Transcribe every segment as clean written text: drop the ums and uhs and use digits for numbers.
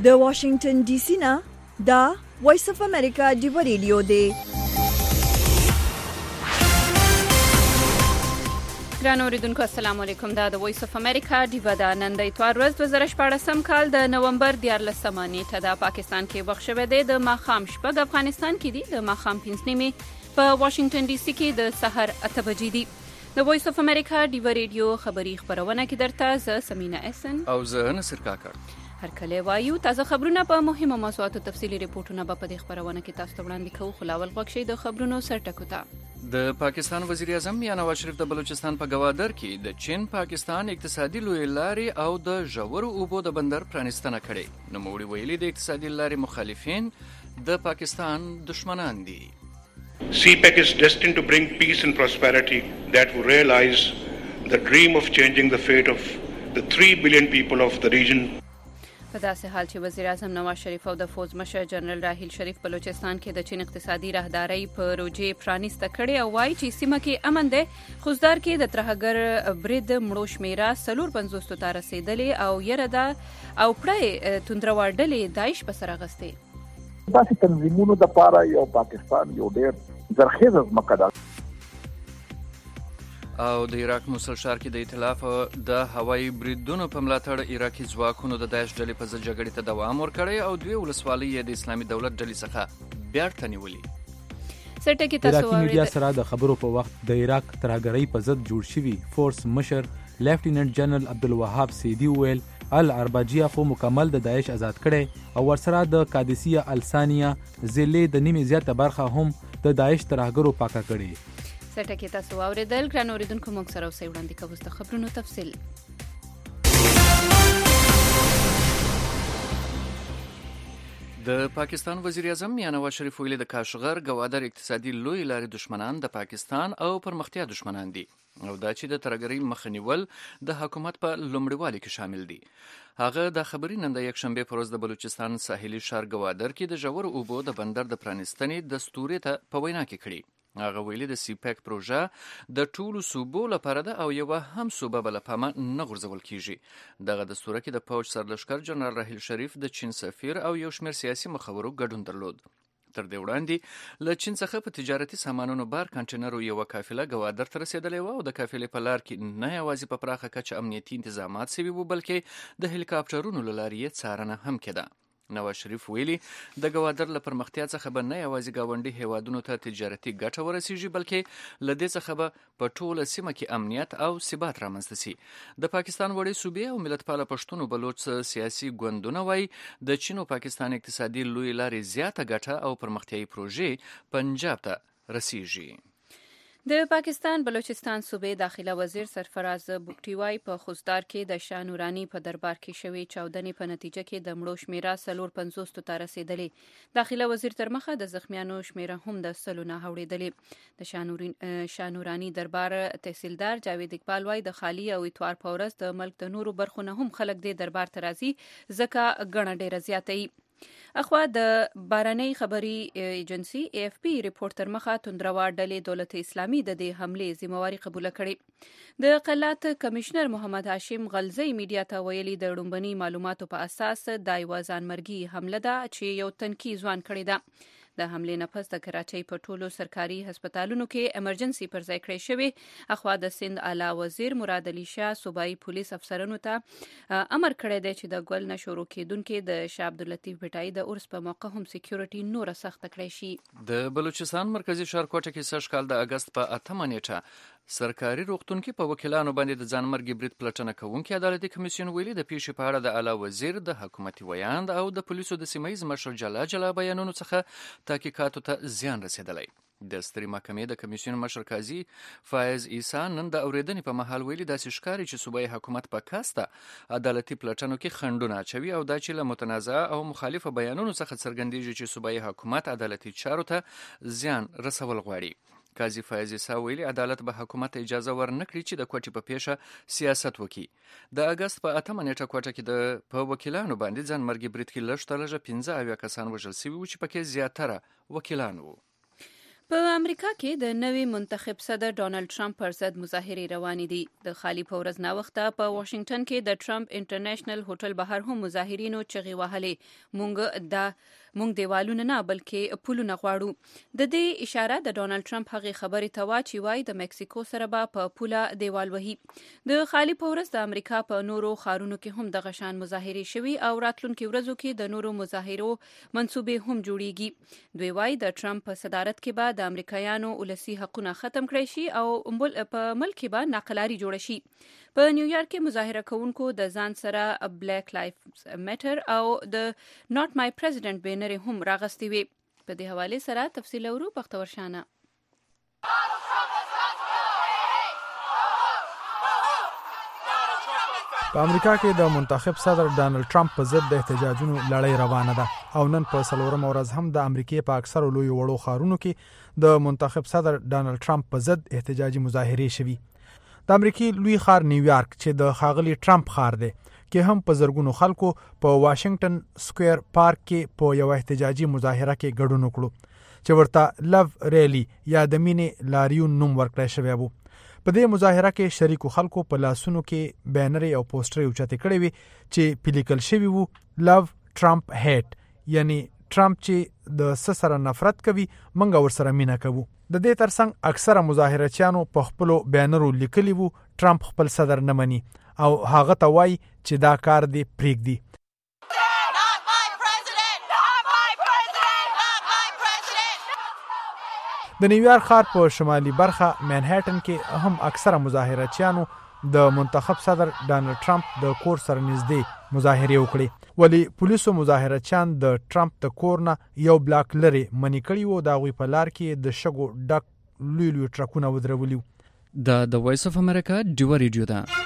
د واشنگټن ډي سي نه دا وایس اف امریکا ډیو ریډیو دی. ګران اوریدونکو السلام علیکم. دا د وایس اف امریکا ډیو دا نن د اتوار ورځ 2014 کال د نومبر 14 نیټه د پاکستان کې وخت شوه دی د ماخام شپږ افغانستان کې دی د ماخام 5 نیمه په واشنگټن ډي سي کې د سحر 8 بجې دی. د وایس اف امریکا ډیو ریډیو خبری خبرونه کې درته ز سمینا احسن او زه نصر کاکړ هر کله وایو تازه خبرونه په مهمه موضوعاتو تفصیلي ریپورتونه په دې خبرونه کې تاسو ته وړاندې کوو. خلاول غوښ شي د خبرونو سرټکو ته د پاکستان وزیر اعظم میاں نواز شریف د بلوچستان په گوادر کې د چین پاکستان اقتصادي لوی لارې او د ژورو اوبو د بندر پرانیستنه کړې. نوموړي ویلي د اقتصادي لارې مخالفین د پاکستان دشمنان دي. CPEC is destined to bring peace and prosperity that will realize the dream of changing the fate of the 3 billion people of the region. په داسې حال چې وزیر اعظم نواز شریف او د فوج مشر جنرال راحیل شریف بلوچستان کې د چین اقتصادي راهدارۍ په روجې پرانیسته کړې او وایي چې سیمه کې امن دی. خوزدار کې د ترهګر برید مړو شمیره 450 ته رسیدلې او یره ده او پړې توندروا ډلې داعش په سر اخیستې. داسې تنظیمونو د پاره یو پاکستان یو ډېر زرخیزه ځمکه ده. او د عراق موصل ښار کې د ائتلاف د هوایي بریدونو په ملاتړ عراقي ځواکونو د داعش ډلې په ضد جګړې ته دوام ورکړی او دوی ولسوالۍ د اسلامي دولت ډلې څخه بیرته نیولې. سرټکی تاسو عراقي میډیا سره د خبرو په وخت د عراق ترهګرۍ په ضد جوړ شوی فورس مشر لیفټیننټ جنرال عبدالوهاب سیدی ویل العرباجیه خو مکمل د داعش آزاد کړي او ورسره د قادسیه الثانیه ضلع د نیمه زیاته برخه هم د داعش ترهګرو پاکه کړي. سټکی تاسو اوریدل. ګران اوریدونکو موږ سره اوسئ وړاندې کوو د خبرونو تفصیل. د پاکستان وزیر اعظم میاں نواز شریف ویلي د کاشغر گوادر اقتصادي لوی لارې دشمنان د پاکستان او پرمختیا دشمنان دي او دا چې د ترهګرۍ مخه نیول د حکومت په لومړیوالي کې شامل دي. هغه د خبري نن د یکشنبه پر ورځ د بلوچستان ساحلي ښار گوادر کې د ژور اوبو د بندر د پرانیستنې دستوري ته په وینا کې کړي. هغه ویلي د CPEC پروژه د ټولو صوبو لپاره ده او یو هم صوبه بل پامه نه غورځول کیږي. دغه دستور کې د فوج سرلښکر جنرال راحیل شریف د چین سفیر او یو شمېر سیاسي مخورو ګډون درلود. تر دې وړاندې له چین څخه په تجارتي سامانونو بار کانټینرو یو قافله گوادر ته رسیدلې و او د قافلې په لار کې نه یوازې په پراخه کچه امنیتي تنظیمات سوي وو بلکې د هلیکاپټرونو له لارې یې څارنه هم کېده. نواز شریف ویلي د گوادر له پرمختیا څخه به نه یوازې ګاونډي هیوادونو ته تجارتي ګټه ورسیږي بلکې له دې څخه به په ټوله سیمه کې امنیت او ثبات رامنځته شي. د پاکستان وړې صوبې او ملتپاله پښتون بلوچ سیاسي ګوندونه وایي د چین او پاکستان اقتصادي لوی لارې زیاته ګټه او پرمختیایي پروژې پنجاب ته رسیږي. د پاکستان بلوچستان صوبې داخله وزیر سرفراز بوکټي وايي په خوزدار کې د شاه نوراني په دربار کې شوې چاودنې په نتیجه کې د مړو شمیره 450 ته رسیدلې. داخله وزیر تر مخه د زخمیانو شمیره هم د 100 نه اوریدلې. د شاه نوراني دربار تحصیلدار جاوید اقبال وايي د خالی او اتوار په ورځ د ملک د نورو برخو نه هم خلک د دربار ته راځي ځکه ګڼه ډیره زیاتې. اخوا د بارنۍ خبري ایجنسی AFP ریپورت تر مخه توندروا ډلې دولت اسلامي د دې حمله ذمہواری قبول کړې. د قلات کمشنر محمد هاشم غلزی میډیا ته ویلي د ډومبني معلوماتو په اساس د یو ځانمرګي حمله ده چې یو تنکي ځوان کړی ده. د حمله نه پس د کراچۍ په ټولو سرکاري هسپتالونو کې ایمرجنسي پر ځای کړی شوی. اخوا د سند اعلی وزیر مراد علي شاه صوبایي پولیس افسرانو ته امر کړی دی چې د ګل نشورو کېدونکو د شاه عبداللطیف بټای د اورس په موقع هم سکیورټي نور سخت کړی شي. د بلوچستان مرکزی ښار کوټه کې سږ کال د اگست په 8 نیټه سرکاري روغتون کې په وکیلانو باندې د ځانمرګي برید پلټنه کوونکي عدالتي کمیسیون ویلي د پیښې په اړه د اعلی وزیر د حکومتي ویاند او د پولیسو د سیمایي مشر جلا بیانونو څخه تحقیقاتو ته زیان رسیدلی. د سترې محکمې د کمیسیون مشر قاضي فایز عیسی نن د اورېدنې په مهال ویلي داسې ښکاري چې صوبایي حکومت په کاسته عدالتي پلټنو کې خنډونه اچوي او دا چې له متنازعه او مخالفه بیانونو څخه څرګندېږي چې صوبایي حکومت عدالتي چارو ته زیان رسول غواړي. قاضي فایز عیسی ویلي عدالت به حکومت اجازه ورنکړي چې د کوټې په پیښه سیاست وکړي. د اگست په 8 نیټه کوټه کې په وکیلانو باندې ځانمرګي برید کې لږ تر لږه 15 کسان وژل شوي وو چې پکې زیاتره وکیلان وو. په امریکا کې د نوي منتخب صدر ډانلډ ټرمپ پر ضد مظاهرې روانې دي. د خالي په ورځ ناوخته په واشنگټن کې د ټرمپ انټرنیشنل هوټل بهر هم مظاهرینو چغې وهلې. مونږ دیوالونه نه بلکې پولونه غواړو. د دې اشاره د ډانلډ ټرمپ هغې خبرې ته وا چې وایي د مکسیکو سره به په پوله دیوال وهي. د خالي په ورځ د امریکا په نورو ښارونو کې هم دغه شان مظاهرې شوي او راتلونکي ورځو کې د نورو مظاهرو منصوبې هم جوړیږي. دوی وایي د ټرمپ په صدارت کې به د امریکایانو ولسی حقونه ختم کړی شي او په ملک کې به ناقلاري جوړه شي. په نیویارک کې مظاهره کوونکو د ځان سره بلیک لایفز میټر او د ناٹ مای پریزیډنټ بینرې هم راغستې وي. په دې حواله سره تفصیل اورو بختور شانه. په امریکا کې د منتخب صدر ډانلډ ټرمپ په ضد د احتجاجونو لړۍ روانه ده او نن په څلورمه ورځ هم د امریکای په اکثرو لوی وړو ښارونو کې د منتخب صدر ډانلډ ټرمپ په ضد احتجاجي مظاهرې شوي. د امریکای لوی ښار نیویارک چې د ښاغلي ټرمپ ښار دی کې هم په زرګونو خلکو په واشنگټن سکوير پارک کې په یو احتجاجي مظاهره کې ګډون وکړو چې ورته لو ریلی یا د مینې لاریون نوم ورکړی شوی وو. په دې مظاهره کې شریکو خلکو په لاسونو کې بینرې او پوسټرې اوچتې کړې وي چې پلیکل شوي وو لو ټرمپ هیټ، یعنی ټرمپ چې د سره نفرت کوي منګه ورسره مینه کوو. د دې ترڅنګ اکثره مظاهرچیانو په خپلو بینرو لیکلي وو ټرمپ خپل صدر نه مني او هغه ته وایي چې دا کار دی پرېږدي. د نیویارک ښار په شمالي برخه منهټن کې هم اکثره مظاهرچیانو د منتخب صدر ډانلډ ټرمپ د کور سره نږدې مظاهرې وکړې، ولی پولیسو مظاهرچیان د ټرمپ د کور نه یو بلاک لري منی کړي وو. د هغوی په لار کې د شګو ډک لوی لوی ټرکونه ودرولي. د وایس اف امریکا ډیو ریډیو ده.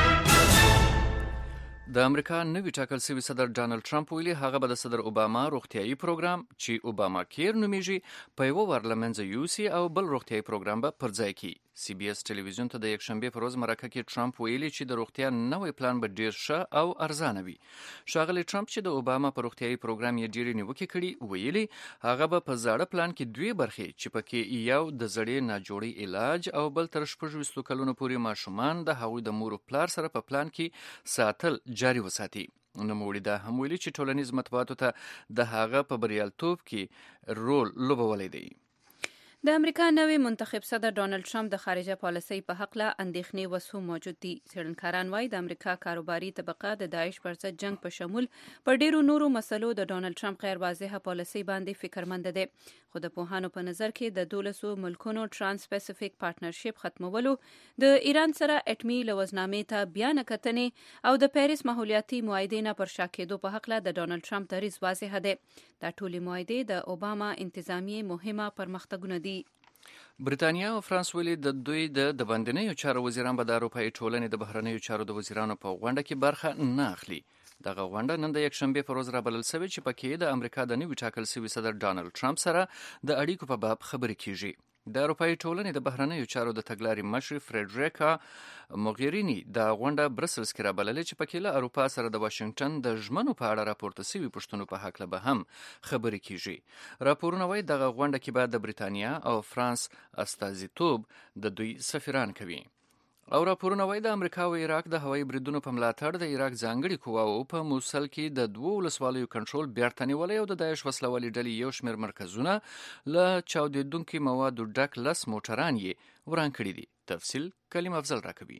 د امریکا نوی ټاکل شوی صدر ډانلډ ټرمپ ویلي هغه به د صدر اوباما روغتیايي پروګرام چې اوباما کیر نومیږي په یو ور لمنځه یوسي او بل روغتیايي پروګرام به پر ځای کی. سی بي اس ټلویزیون ته د یکشنبه په ورځ مرکه کې ټرمپ ویلي چې د روغتیا نوې پلان به ډیر ښه او ارزانه وي. ښاغلی ټرمپ چې د اوباما په روغتیايي پروګرام یې ډیرې نیوکې کړي ویلي هغه به په زاړه پلان کې دوی برخې چې پکې یو د زړې ناجوړي علاج او بل تر 26 کلونو پورې ماشومان د هغوی د مور او پلار سره په پلان کې ساتل جاري وساتي. نوموړي دا هم ویلي چې ټولنیز مطبوعاتو ته د هغه په بریالیتوب کې رول لوبولی دی. د امریکا نوی منتخب صدر ډانلډ ټرمپ د خارجه پالیسۍ په حق له اندېښنې وسو موجود دي. څېړنکاران وایي د امریکا کاروباري طبقه د داعش پر ضد جنگ په شمول پر ډیرو نورو مسلو د ډانلډ ټرمپ غیر واضحه پالیسۍ باندې فکرمند دي. خو د پوهانو په نظر کې د 12 ملکونو ترانس پیسفیک پارټنرشپ ختمولو، د ایران سره اټمي لوزنامې ته بیان کتنې او د پیریس ماحولیاتي معاهدې نه پر شا کېدو په حق له د ډانلډ ټرمپ دریځ واضح دی. دا ټولې معاهدې د اوباما انتظامیې مهمه پرمختګونه دي. برتانیا او فرانس ویلي د دوی د باندنیو چارو وزیران به د اروپایي ټولنې د بهرنیو چارو د وزیرانو په غونډه کې برخه نه اخلي. دغه غونډه نن د یکشنبه په ورځ رابلل شوې چې پکې د امریکا د نوي ټاکل شوي صدر ډانلډ ټرمپ سره د اړیکو په باب خبرې کیږي. د اروپایي ټولنې د بهرنیو چارو د تګلارې مشر فریډریکا موغیرینی د غونډه برسلز کې رابللې چې پکې له اروپا سره د واشنگټن د ژمنو په اړه راپورته شوي پوښتنو په حق له به هم خبرې کیږي. راپورونه وایي دغه غونډه کې به د برتانیا او فرانس استازیتوب د دوی سفیران کوي. او راپورونه وایي د امریکا او عراق د هوایي بریدونو په ملاتړ د عراق ځانګړي قواو په موصل کې د 2 ولسوالیو کنټرول بیرته نیولی او د داعش وسلوالې ډلې یو شمېر مرکزونه له چاودېدونکو موادو ډک 10 موټران یې وران کړي دي. تفصیل کلیم افضل راکوي.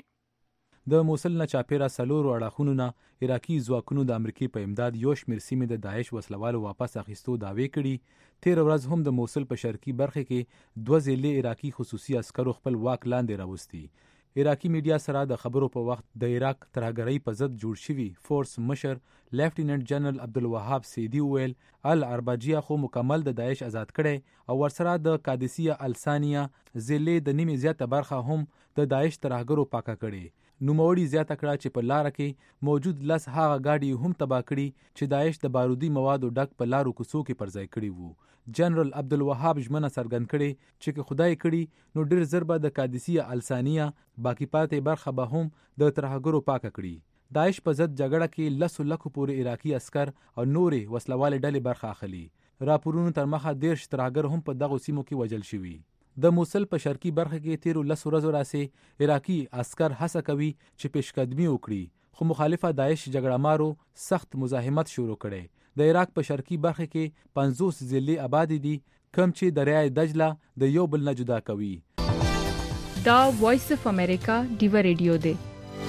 د موصل نه چاپیره څلورو اړخونو نه عراقي ځواکونو د امریکای په امداد یو شمېر سیمې د داعش وسلوالو واپس اخیستو دعوې کړي. تیر ورځ هم د موصل په شرقي برخه کې 2 ځلې عراقي خصوصي عسکرو خپل واک لاندې راوستي. عراقي میډیا سره د خبرو په وخت د عراق ترهګرۍ په ضد جوړ شوي فورس مشر لیفټیننټ جنرال عبدالوهاب سیدی ویل الارباجیه خو مکمل د داعش آزاد کړي او ورسره د قادسیه الثانیه ضلع د نیمه زیاته برخه هم د داعش ترهګرو پاکه کړي. نوموړي زیاته کړه چې په لار کې موجود 10 هغه گاډي هم تباه کړي چې داعش د بارودي موادو ډک په لارو کوڅو کې پر ځای کړي وو. جنرال عبدالوهاب ژمنه څرګند کړي چې خدای کړي نو ډیر زر به د قادسیه الثانیه باقی پاتې برخه به هم د ترهګرو پاکه کړي. داعش په ضد جګړه کې 10 لکو پورې عراقي عسكر او نورې وسلوالې ډلې برخه اخلي. راپورونو تر مخه 13 ترهګر هم په دغو سیمو کې وژل شوي. د موصل په شرقي برخه کې تیرو 10 ورځو راسې عراقي عسكر هڅه کوي چې پیشقدمي وکړي، خو مخالفه داعش جګړه مارو سخت مزاحمت شروع کړي. د عراق په شرقي برخه کې 50 ضلعې آباد دي کوم چې دریای دجله د یو بل نه جدا کوي. دا وایس اف امریکا ډیو ریډیو دی.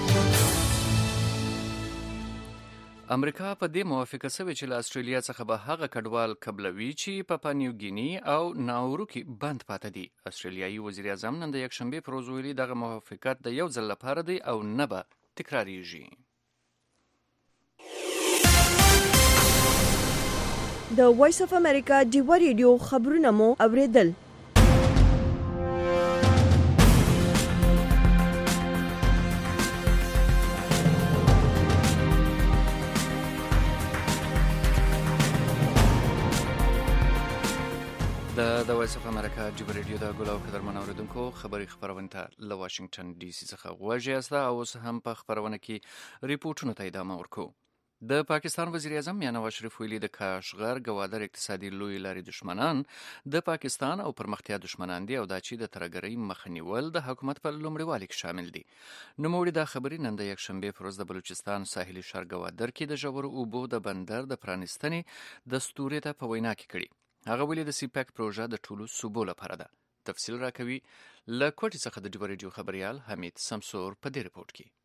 امریکا په دې موافقه شوې چې له استرالیا څخه به هغه کډوال قبلوي چې په پاپا نیوګیني او ناورو کې بند پاتې دي. استرالیایي وزیر اعظم نن د یکشنبه پر ورځ ویلي دغه موافقت د یو ځل لپاره دی او نه به تکراریږي. د وایس اف امریکا ډیو ریډیو خبرونه مو اوریدل. د وایس اف امریکا ډیو ریډیو د ګلو قدرمن اوریدونکو خبري خبرونه ته له واشنگټن ډي سي څخه غواړي استا او هم په خبرونه کې ریپورتونو ته ادامه ورکو. د پاکستان وزیر اعظم میاں نواز شریف ویلي د کاشغر ګوادر اقتصادي لوی لاري دشمنان د پاکستان او پرمختیا دشمنان دي او دا چې د ترګرۍ مخنیول د حکومت په لومړیوالي کې شامل دي. نوموړي دا خبري نن د یکشنبه پر ورځ د بلوچستان ساحلي ښار ګوادر کې د ژورو اوبو د بندر د پرانستنې د ستوري ته په وینا کې کړي. هغه ویلي د سیپاک پروژه د ټولو صوبو لپاره ده. تفصیل راکوي له کوټې څخه د ډیو ریډیو خبريال حمید سمسور په دې رپورت کې.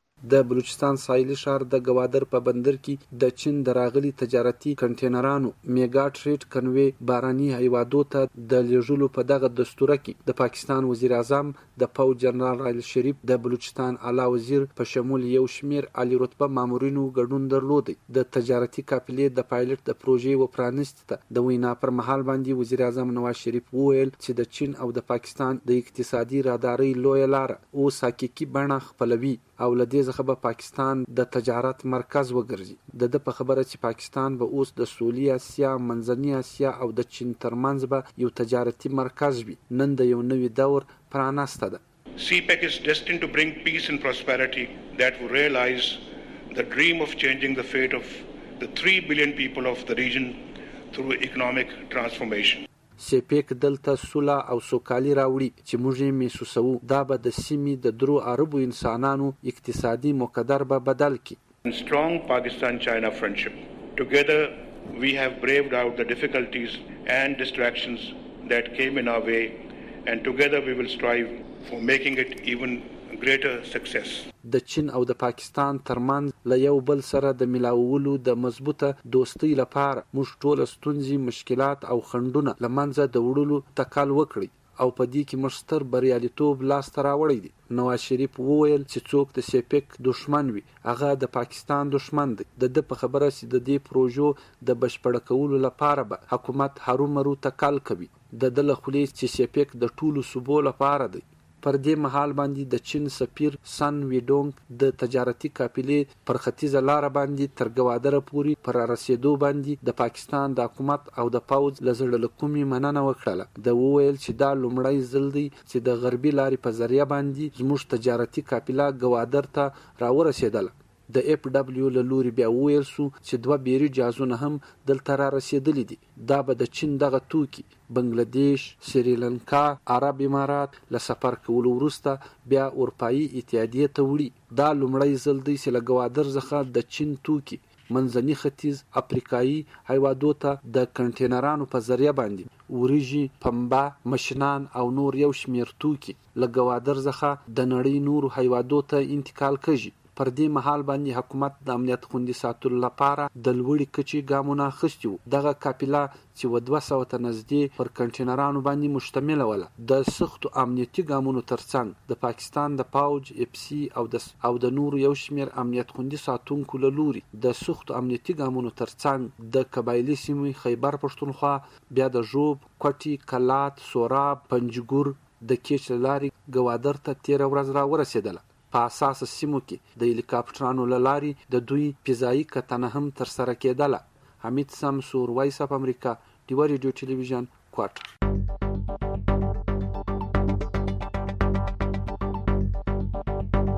د بلوچستان ساحلي ښار د ګوادر په بندر کې د چین د راغلي تجارتي کنټینرانو میگا ټریډ کنوي باراني هیوادو ته د لیږلو په دغه دستوره کې د پاکستان وزیر اعظم د پوځ جنرال راحیل شریف د بلوچستان اعلی وزیر په شمول یو شمیر عالی رتبه مامورینو ګډون درلود. د تجارتي قافلې د پایلټ د پروژې و پرانست ته د وینا پر مهال باندې وزیر اعظم نواز شریف وویل چې د چین او د پاکستان د اقتصادي راداري لوی لار او حقيقي بڼه خپلوي او لدې څخه به پاکستان د تجارت مرکز وګرځي. د په خبره چې پاکستان به اوس د سویلي اسیا، منځنۍ اسیا او د چین ترمنځ به یو تجارتي مرکز وي. نن د یو نوي دور پرانسته ده. CPEC is destined to bring peace and prosperity that will realize the dream of changing the fate of the 3 billion people of the region through economic transformation. سیپیک دلته سوله او سوکالي راوړي چې موږ یې محسوسوو. دا به د سیمې د درو عربو انسانانو اقتصادي مقدر به بدل کړي. Strong Pakistan-China friendship. Together we have braved out the difficulties and distractions that came in our way, and together we will strive for making it even greater success. د چین او د پاکستان ترمنځ له یو بل سره د ملاولو د مضبوطه دوستۍ لپاره موږ ټول ستونزې، مشکلات او خنډونه لمنځه د وړلو تکل وکړي او په دې کې موږ ستر بریالیتوب لاسته راوړی دی. نواز شریف وویل چې څوک د سیپیک دشمن وي هغه د پاکستان دشمن دی. د په خبره چې د دې پروژو د بشپړ کولو لپاره به حکومت هرومرو تکل کوي. د دله خولې چې سیپیک د ټولو صوبو لپاره دی. پر دې مهال باندې د چین سفیر سن ویډونګ د تجارتي قافلې پر ختیځه لار باندې تر ګوادر پورې پر رسیدو باندې د پاکستان د حکومت او د پوځ لزړه لکومي مننه وکړه. د وویل چې دا لومړی ځل دی چې د غربي لارې په ذریعہ باندې زموږ تجارتي قافله ګوادر ته راورسېدله. د اف دبليو له لوري بیا ویل سو چې 2 بیري جهازونه هم دلته را رسیدلي دي. دا به د چین دغه توکي بنگلاديش، سریلانکا، عرب امارات له سفر کولو وروسته بیا اروپאי اتحادیه ته وړي. دا لومړی ځل دی چې له ګوادر څخه د چین توکي منځني ختیځ افریقایي هیوادو ته د کنټینرانو په ذریعہ باندې وريجي، پنبه، مشنان او نور یو شمیر توکي له ګوادر څخه د نړۍ نورو هیوادو ته انتقال کړي. پر دې مهال باندې حکومت د امنیت خوندي ساتلو لپاره د لوړې کچې ګامونه اخیستي وو. دغه قافله چې 200 ته نږدې پر کنټینرانو باندې مشتمله وله. د سختو امنیتي ګامونو ترڅنګ د پاکستان د پوځ، اف سي او د نورو یو شمیر امنیت خوندي ساتونکو له لوري د سختو امنیتي ګامونو ترڅنګ د قبایلی سیمې خیبر پښتونخوا، بیا د ژوب، کوټي، کلات، سوراب، پنجګور د کیچ لارې ګوادر ته 13 ورځ را ورسېدله. په اساس سیمو کې د هلیکاپټرانو لاري د دوی فضایي کتنه هم تر سره کېدله. حمید سمسور، وایس اف امریکا، ډیو ریډیو ټلویزیون، کوټر.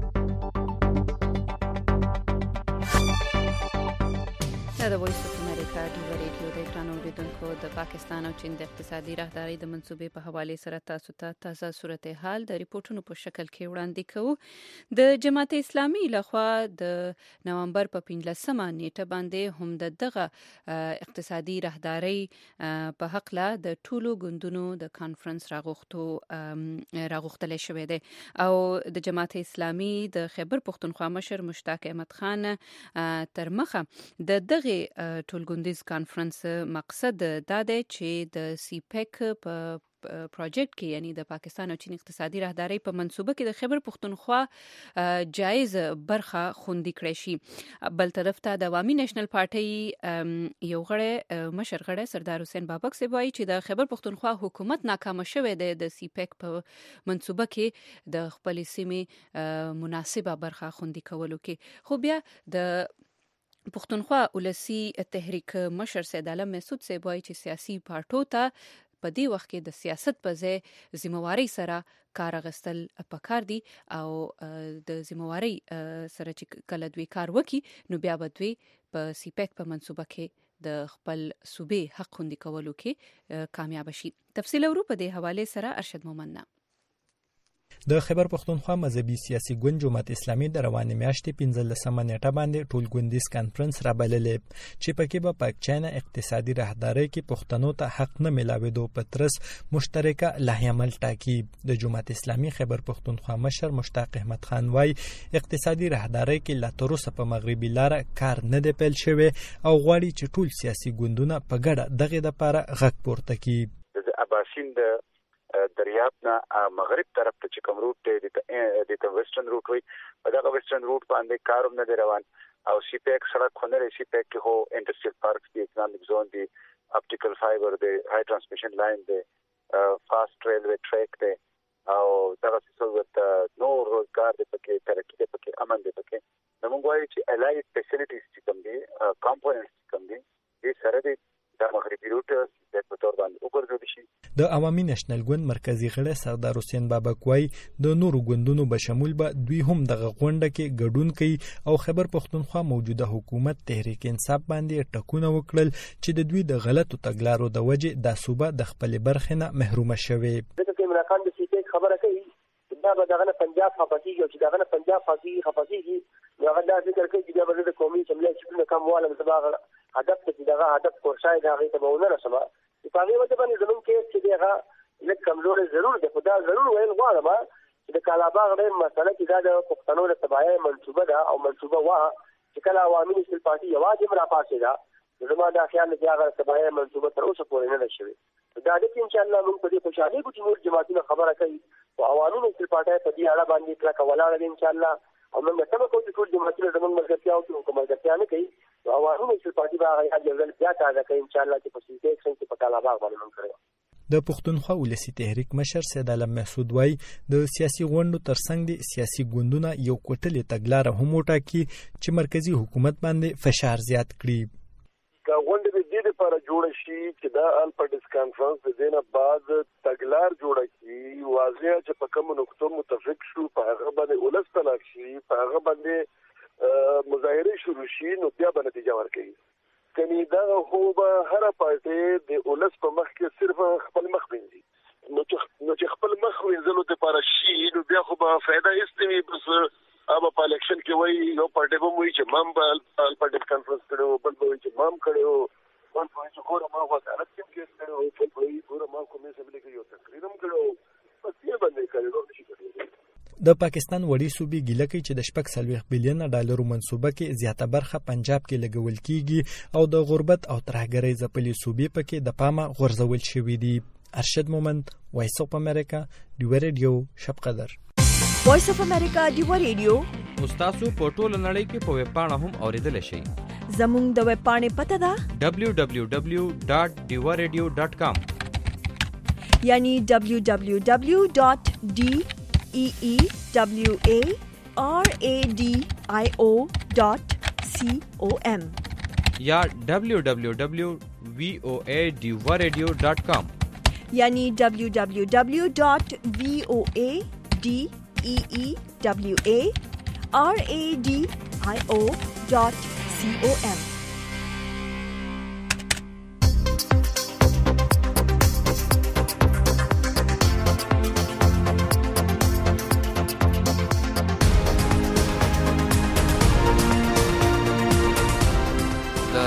د وایس اف امریکا امریکا ډیو ریډیو د ګران اوریدونکو د پاکستان او چین د اقتصادي راهداري د منصوبې په حواله سره تاسو ته تازه صورتحال د ریپورتونو په شکل کې وړاندې کوو. د جماعت اسلامي لخوا د نومبر په 15مه نیټه باندې هم دغه اقتصادي راهداري په حق له د ټولو ګوندونو د کانفرنس راغوښتل شوې ده او د جماعت اسلامي د خیبر پختونخوا مشر مشتاق احمد خان تر مخه د دغه ټولګوندیز کانفرنس مقصد دا دی چې د سی پیک په پروجیکټ کې یعنی د پاکستان او چین اقتصادي راهداري په منصوبه کې د خیبر پختونخوا جایز برخه خوندي کړی شي. بل طرف ته د عوامي نېشنل پارټي یو غړی مشر غړی سردار حسین بابک سی وایي چې د خیبر پختونخوا حکومت ناکام شوی دی د سی پیک په منصوبه کې د خپل سیمې مناسبه برخه خوندي کولو کې. خو بیا د پختونخوا ولسی تحریک مشر سید عالم مسعود سی وایي چې سیاسي پارټو ته په دې وخت کې د سیاست په ځای ذمہواری سره کار غستل پکار دي او د ذمہواری سره چې کله دوی کار وکي نو بیا به دوی په سی پیک په منصوبه کې د خپل صوبې حق خوندي کولو کې کامیاب شي. تفصیل ورو په دې حواله سره ارشد مومنه. د خیبر پختونخوا مذهبي سیاسي ګوند جماعت اسلامي د روانې میاشتې 15مه نیټه باندې ټولګوندیز کانفرنس را بللې چې پکې به پاکچانه اقتصادي راهداري کې پښتنو ته حق نه ملاويدو په ترڅ مشترکه لایحه عمل ټاکي. د جماعت اسلامي خیبر پختونخوا مشر مشتاق احمد خان وايي اقتصادي راهداري کې لا تر اوسه په مغربي لار کار نه دی پیل شوی او غواړي چې ټول سیاسي ګوندونه په ګډه دغه لپاره غږ پورته کړي. د اباسین د دریاب نه مغرب طرف ته چې کوم روټ دی د ویسټرن روټ وي په دغه ویسټرن روټ باندې کاروم نه دی روان او سی پیک سړک خو نه لري. سی پیک کې هو انډستریل پارک دی اکونومیک زون دی اپټیکل فایبر دی های ټرانسمیشن لاین دی فاست ریلوی ټریک دی او دغه څه ورته نو روزګار دی پکې ترقی دی پکې امن دی پکې. نو موږ وایو چې الای فیسیلیټیز چې کوم دي کمپوننټس کوم دي دې سره دی د مغربي روټ د تور باندې وګرځول شي. د عوامي نېشنل ګوند مرکزی غړی سردار حسین بابک وايي د نورو ګوندونو به شمول به دوی هم دغه غونډه کې ګډون کوي او خیبر پختونخوا موجوده حکومت تحریک انصاف باندې ټکونه وکړل چې د دوی د غلطو تګلارو د وجې د صوبه د خپل برخې نه محروم شوي. دغه عمران خان د سیټ خبره کوي دا به دغه پنجاب خفقي او چې دغه پنجاب خفقي نو هغه دا ذکر کوي چې دا د قومي جمله چې کوم واله متباغه هدف ته دغه هدف کورشای دا غي ته ونه رسمه په هغه وجه باندې زمون کې چې دغه لږ کمزور ضرور ده خدا ضرور ویل غواړم چې د کالاباغ د مسله کې دا د پښتنو د تبعیه منصوبه ده او منصوبه وا چې کله عوامي نېشنل پارټي یوازې مرا پاسه ده زما دا خیال دی هغه تبعیه منصوبه تر اوسه پورې نه شوی. دا د ان شاء الله موږ په دې خوشاله کوو چې نور جماعتونه خبره کوي او عوامي نېشنل پارټي په دې اړه باندې کله کولاړه ان شاء الله او موږ ته کوو چې ټول جماعتونه زموږ ملګرتیا او کوم ملګرتیا نه کوي او عوامي نېشنل پارټي به هغه جوړل بیا تازه کوي ان شاء الله چې په سیټ اکشن کې په کالاباغ باندې موږ کړو. د پښتونخوا ولسی تحریک مشر سید عالم مسعود وايي د سیاسي غونډو ترڅنګ د سیاسي ګوندونو یو کوټلې تګلارې هم وټاکي چې مرکزی حکومت باندې فشار زیات کړي. کا غونډه د دې لپاره جوړ شي چې دا ال پټس کانفرنس د دینه بعد تګلار جوړ کړي واضح چې په کوم نقطو متفق شو په هغه باندې ولس تلاش شي په هغه باندې مظاهره شروع شي نو بیا به نتیجه ورکړي. کني دا خو به هر پارټي د ولس په مخ کې صرف خپل مخ وینځي نو چې خپل مخ وینځلو ته لپاره شي نو بیا خو به فائدہ استوي بس اب په الیکشن کې وایي یو پارټي به وایي چې مام په پارټي کانفرنس کړو بل به وایي چې مام کړو بل به چې ګوره ما وزارت کې کیس کړو بل به وایي ګوره ما کومې سملي کې یو تقریر هم کړو بس یې باندې کړو نشي کړی. د پاکستان وړي صوبې ګیله کوي چې د 40 بلین ډالر منصوبه کې زیاته برخه پنجاب کې لګول کیږي او د غربت او ترهګرۍ ځپلې صوبې پکې د پامه غورځول شوې دي. ارشد مومند وایس اف امریکا ډیو ریډیو شپ قدر. وایس اف امریکا ډیو ریډیو تاسو په ټوله نړۍ کې په ویب پاڼه هم اوریدل شئ. زموږ د ویب پاڼې پته ده www.diwaradio.com یعنی www.DEEWARADIO.com या www.voadiwaradio.com यानी www.voadeewaradio.com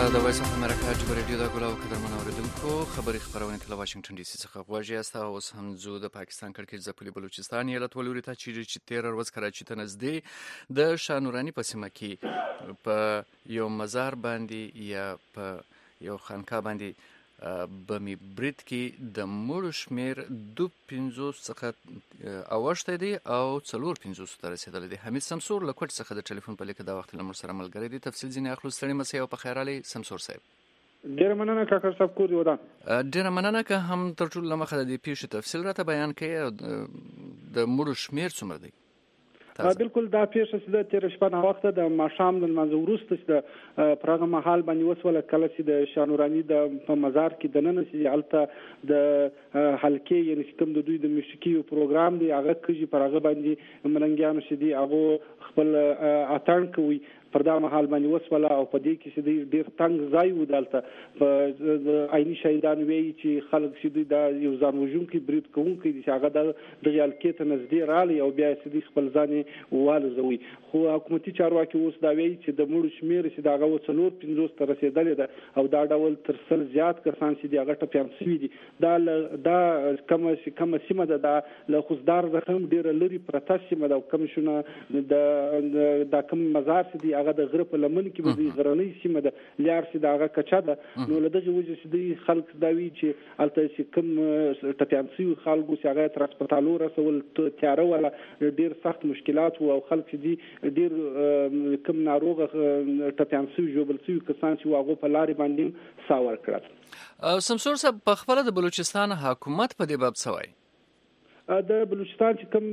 د وایس اف امریکا چې ریډیو د ګلاو قدرمن اوریدونکو خبري خبرونه له واشنگټن ډي سي څخه غواړي است اوس هم زو د پاکستان کړکېچ ځپلي بلوچستان ایالت ولوري ته چې 13 ورځ کراچي ته نږدې د شانورانی په سیمه کې په یو مزار باندې یا په یو خانقاه باندې بمی برید کې د مړو شمیر 250 څخه اوښته دي او 450 ته رسیدلی دي. حمید سمسور له کوټ څخه د ټلیفون په لیکه دا وخت له مر سره ملګری دي. تفصیل ځینې اخلو. ستړي مسئ او په خیر علي سمسور صاحب. ډیره مننه کاکر صاحب کور دی ودان. ډیره مننه که هم تر ټولو لمخه د پیښې تفصیل راته بیان کړئ. د مړو شمیر څومره دی؟ بالکل دا پیښه چې د تیر شپه نه وخت د ماښام د منځ وروسته چې د پرغه محل باندې وسوله کله چې د شانورانی د په مزار کې د نن چې الته د حلقې یعنی کوم د دوی د موسیقي پروګرام دی هغه کې پرغه باندې ملنګیان شدي هغه خپل اتڼ کوي پردا محل باندې وسوله او په دې کې چې ډیر تنګ ځای و دلته په عیني شهیدان وی چې خلک چې دا یو ځان وژونکي برید کوونکي چې هغه د حلقې ته نږدې رالی او بیا چې خپل ځان والزوي. خو حکومتي چارواکي اوس دا وی چې د مړو شمیر چې داغه 450 ته رسیدلی ده او دا ډول تر سل زیات کسان چې هغه ټپيان شوي دي. دا کوم سیمه ده له خوزدار زخم ډیر لري پرته سیمه ده. کوم شونه د کوم مزار چې هغه د غره په لمن کې به غرنۍ سیمه ده لار چې دغه کچا ده نو له دغه وجه چې د خلک دا وی چې الته چې کوم ټپيان شوي خلکو چې هغه تر هسپتالو رسول تیاره ولا ډیر سخت مشکلات او خلک چې ډیر کوم ناروغ ټپيان شوي جوړل شوي کسان چې هغه په لارې باندې ساور کړل. سمسور صاحب په خپل د بلوچستان حکومت په دې باب څه وایي؟ د بلوچستان چې کوم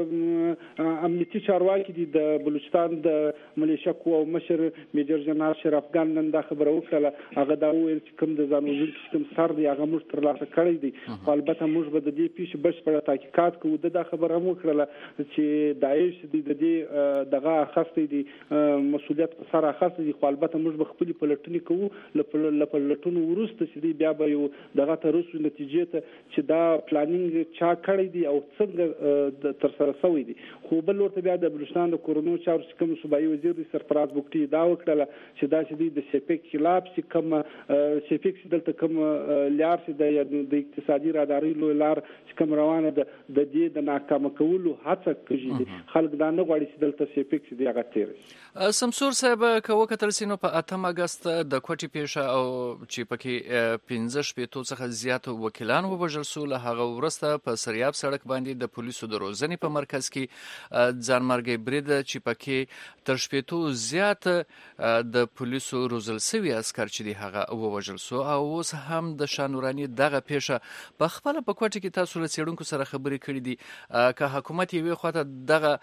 د امنیتي چارواکي دي د بلوچستان د ملیشیا قوو مشر میجر جنرال شرف ګان نن دا خبره وکړه. هغه دا ویل چې کوم د ځانوژونکي سیستم سر دی هغه موږ ترلاسه کړی دی. البته موږ به د دې پیښې بشپړه تحقیقات کوو. دا خبره هم وکړه چې داعش د دې دغه اخستې دي مسولیت په سر اخستې دي. خو البته موږ به خپل پلټنې کوو له پلټنو وروسته چې بیا به یو دغه ترسو نتیجې ته چې دا پلانینګ چا کړی دی او څنګه تر سره شوی دي. خو بل ورته بیا د بلوچستان د کورونو چارو کوم صوبایي وزیر دی سرفراز بوکټي دا وکړه چې دا چې د سپیک خلاف چې کوم سپیک دلته کوم لار چې د اقتصادي راداري لار چې کوم روانه د دې د ناکام کولو هڅه کوي. خلک دا نه غواړي چې دلته سپیک دی هغه تیر. سمسور صاحب کوه کتل سينو په 8 اگست د کوټي پیښه او چې پکې 15 شپېتو څخه زیات وکیلان وبجل سو. له هغه ورسته په سریاب سړک باندې د پولیسو د روزنې په مرکز کې ځانمرګي برید چې پکې تر شپېتو زیات د پولیسو روزل سوي عسكر چې دی هغه ووجل سو. او اوس هم د شانورانی دغه پیښه په خپل په کوټه کې تاسو له څېړونکو سره خبرې کړې دي که حکومت یې خواته دغه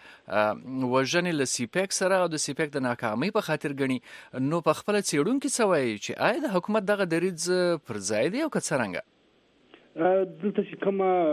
وژنې له سیپیک سره او د سیپیک د ناکامۍ په خاطر غني نو په خپل څېړونکو سوي چې آیا د حکومت دغه دریځ پر ځای دی او که څنګه؟ دلته چې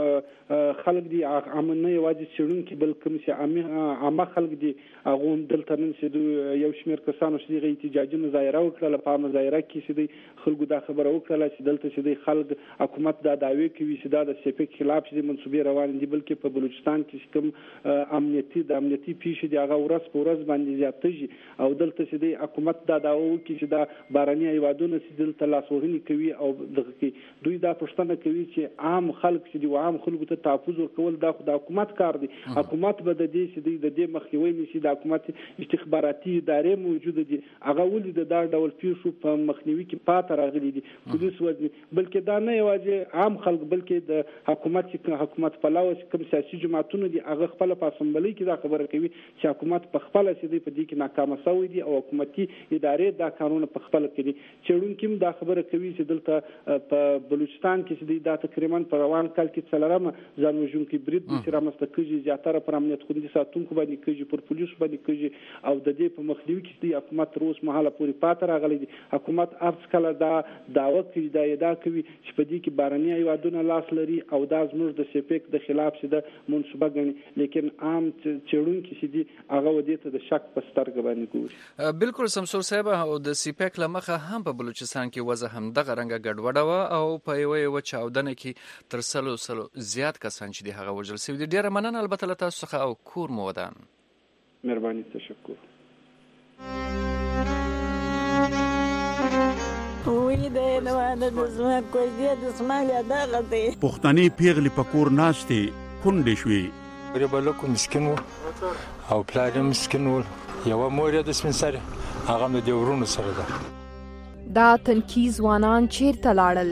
کوم خلک دي امنه یوازې څېړونکي بل کوم چې عامه خلک دي هغه دلته نن چې یو شمېر کسانو چې د احتجاجي مظاهره وکړه په مظاهره کې چې خلکو دا خبره وکړه چې دلته چې خلک حکومت دا دعوی کوي چې دا د سپیک خلاف چې منسوبې روان دي بلکې په بلوچستان کې کوم امنیتي پیښې دي هغه ورځ په ورځ باندې زیاتېږي او دلته چې حکومت دا دعوه کوي چې دا باراني هیوادونه چې دلته لاسوهنې کوي او دغه دوی دا پښتنه کوي چې عام خلک چې دی عام خلکو ته تحفظ ورکول دا خو د حکومت کار دی. حکومت به د دې چې د دې مخنیوي نشي. د حکومت استخباراتي ادارې موجوده دي هغه ولې د دا ډول پیښو په مخنیوي کې پاتې راغلي دي پولیس وځي بلکې دا نه یوازې عام خلک بلکې د حکومت پلاوي کوم سیاسي جماعتونه دي هغه خپل په اسمبلی کې دا خبره کوي چې حکومت په خپل چې دی په دې کې ناکامه شوی دي او حکومتي ادارې دا قانون په خپل کې دي. چېرونکو دا خبره کوي چې دلته په بلوچستان کې چې دا تقریبا په روان کال کې څلورم ځانوژونکي برید چې رامنځته کېږي زیاتره پر امنیت خوندي ساتونکو باندې کېږي پر پولیسو باندې کېږي او د دې په مخنیوي کې د حکومت تر اوسه مهاله پورې پاتې راغلی دي. حکومت هر کله دا دعوه کوي دا ادعا کوي چې په دې کې بارني هیوادونه لاس لري او دا زموږ د سپیک د خلاف چې د منسوبه غني لیکن عام چېړونکي چې دي هغه ودې ته د شک په سترګه باندې ګوري. بالکل سمسور صاحب او د سپیک لمخه هم په بلوچستان کې وضع هم دغه رنګه ګډوډه و او په یو چاودنه کې تر سلو زیات کسان چې دی هغه وژل شوي دي. ډیره مننه البته له تاسو څخه او کور مو ودان. مهرباني تشکر. وی د نوانه د زما کوی د سمالیا دغه دی پښتني پیغلې پکور ناشته کونډې شوې ریبلکو مسکین او پلار مسکین یو مور د سپنسر هغه د ورونو سره ده دا تنکي ځوانان چیرته لاړل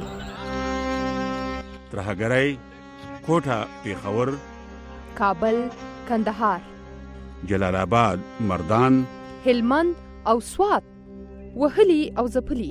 ترهګرۍ کوټه پیښور کابل کندهار جلال آباد مردان هلمند او سوات وهلي او ځپلي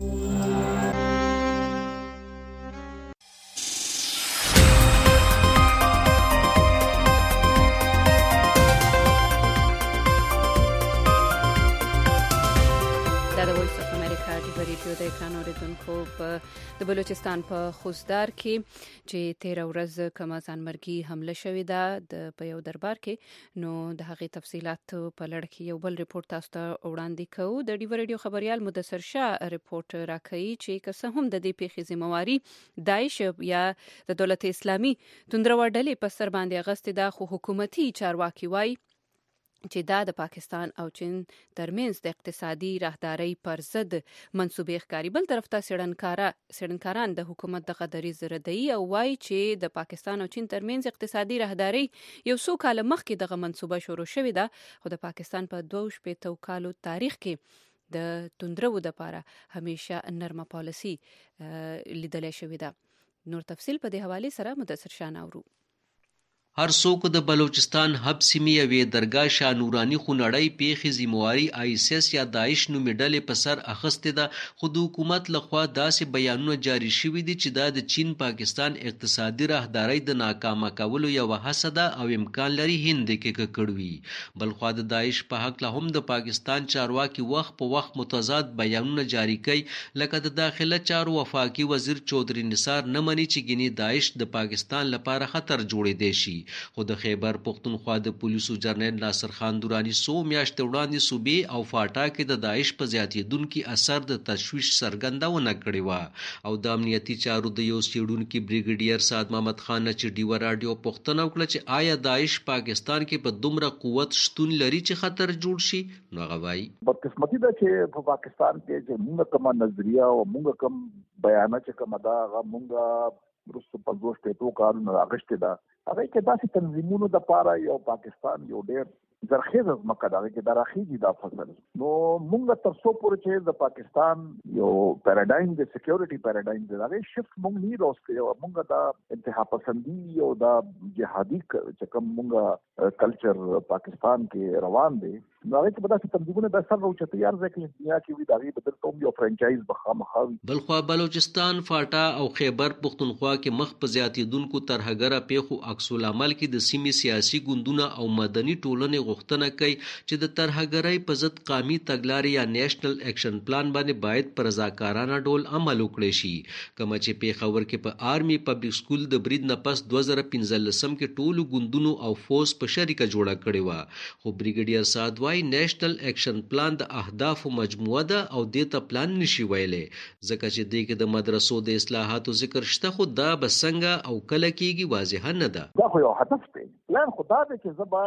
د اکران اوریدونکو د بلوچستان په خوزدار کې چې 13 ورځ کما ځانمرګي حمله شوې ده په یو دربار کې نو د هغې تفصيلات په لړ کې یو بل ریپورت تاسو ته وړاندې کوو د ډیو ریډیو خبريال مدثر شاه ریپورت راکوي چې که څه هم د دې پیښې ذمہواری داعش یا د دولت اسلامي توندرو ډلې په سر باندې اغستې ده خو حکومتي چارواکي وایي چې دا د پاکستان او چین ترمنځ د اقتصادي راهدارۍ پر ضد منسوبې ښکاري. بل طرف ته څېړنکاران د حکومت دغه دریځ ردوي او وایي چې د پاکستان او چین ترمنځ اقتصادي راهدارۍ یو څو کاله مخکې دغه منسوبه شروع شوې ده خو د پاکستان په 22 کالو تاریخ کې د توندرو لپاره همیشه نرمه پالیسي لیدلې شوې ده. نور تفصیل په دې حواله سره مدثر شاه نورو. هر څوک د بلوچستان حب سیمې یوې درګاه شاه نوراني خونړۍ پیښې ذمہواری ISIS یا داعش نومې ډلې په سر اخیستې ده خو د حکومت لخوا داسې بیانونه جاری شوي دي چې دا د چین پاکستان اقتصادي راهدارۍ د ناکامه کولو یوه هڅه ده او امکان لري هند کې ککړ وي. بلخوا د داعش په هکله هم د پاکستان چارواکي وخت په وخت متضاد بیانونه جاری کوي لکه د داخله چارو وفاقي وزیر چودري نثار نه مني چې ګینې داعش د پاکستان لپاره خطر جوړېدی شي. خو د خیبر پختونخوا د پولیسو جرنیل ناصر خان دورانی 100 میاشتې وړاندې صوبې او فاټا کې د داعش په زیاتېدونکي اثر د تشویش څرګندونه کړې وه او د امنیتي چارو د یو څېړونکي بریګیډیر سعد محمد خان نه چې ډیوه راډیو پوښتنه وکړه چې آیا داعش پاکستان کې په دومره قوت شتون لري چې خطر جوړ شي نو هغه وایي بدقسمتي ده چې په پاکستان کې چې موږ کومه نظریه او موږ کوم بیانات چې کومه دا موږ ورسته په 22 کارونه راغشته ده هغه کې داسې تنظیمونو د پاره یو پاکستان یو ډېر زرخیز مکه دا کې دراخیږي دا فصل نو موږ تر څو پورې چې د پاکستان یو پیراډایم د سکیورټي پیراډایم د هغه شفت موږ نه راوستو موږ دا انتها پسندي او دا جهادي چې کوم موږ کلچر پاکستان کې روان دي نو هغه کې داسې تنظیمونه د سر راوچته یار ځکه دنیا کې وی دا غي بدل کوم یو فرانچایز بخامخاوي. بلخوا بلوچستان فاټا او خیبر پختونخوا کې مخ په زیاتېدونکو ترهګره پیښو عکس العمل کې د سیمې سیاسي ګوندونه او مدني ټولنې غوښتنه کوي چې د ترهګرۍ په ضد قومي تګلارې یا نیشنل اکشن پلان باندې باید پر رضاکارانه ډول عمل وکړي شي. کومه چې پیښور کې په آرمي پبلک سکول د برید نه پس 2015 کې ټولو ګوندونو او فوز په شریکه جوړه کړې وه خو بریګیډیر سعد وايي نیشنل اکشن پلان د اهدافو مجموعه ده او دې ته پلان نشي ویلې ځکه چې دې کې د مدرسو د اصلاحاتو ذکر شته خو دا به څنګه او کله کېږي واضح نه ده. دا خو یو هدف دی پلان خدا دې چې زبا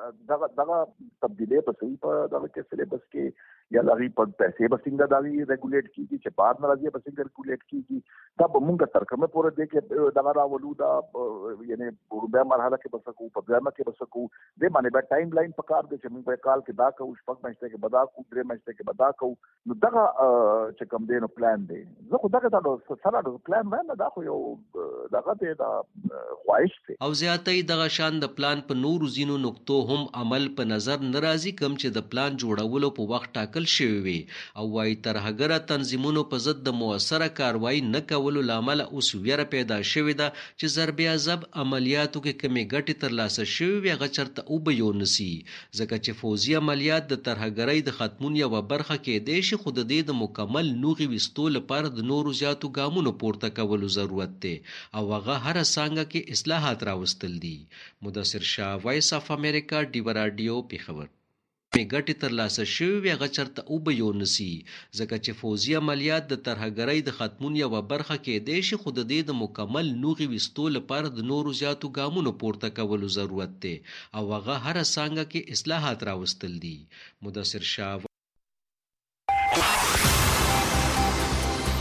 دغه تبدیلی په صحیح په دغه کې سلیبس کې یا لغی په پیسې به څنګه دا ریګولیټ کیږي چې بعد ناراضي به څنګه ریګولیټ کیږي دا به موږ ترکمه پورې دې کې دغه راولو دا یعنی وربه مرحله کې بس کو په ځما کې بس کو دې باندې به ټایم لاین پکار دې چې موږ په کال کې دا کو شپږ میاشتې کې بدا کو درې میاشتې کې بدا کو نو دغه چې کوم دې نو پلان دی زه خو دغه سره د پلان نه دا خو یو دغه دې دا خواهش دی او زیاتې دغه شان د پلان په نورو زینو نقطو هم عمل په نظر ناراضي کم چې د پلان جوړولو په وخت ټاکل شوی وي او وايي ترهګره تنظیمونو په ضد د موثره کاروایی نه کولو لامل اوس ویره پیدا شوې ده چې ضرب عذاب عملیاتو کې کمی ګټې ترلاسه شوې وي هغه چرته وبیو نسی ځکه چې فوزي عملیات د ترهګرۍ د ختمون یوه برخه کېدای شي خو د دې د مکمل نوغي وستو لپاره د نورو زیاتو ګامونو پورته کولو ضرورت دی او هغه هر څنګه کې اصلاحات راوستل دي. مدثر شاه وایس اف امریکا ډیو راډیو پیښور ګټې ترلاسه شوې وي هغه چرته وبیو نسی ځکه چې فوزي عملیات د ترهګرۍ د ختمون یوه برخه کېدای شي خو د دې د مکمل نوغي وستو لپاره د نورو زیاتو ګامونو پورته کولو ضرورت دی او هغه هر څنګه کې اصلاحات راوستل دي. مدثر شاه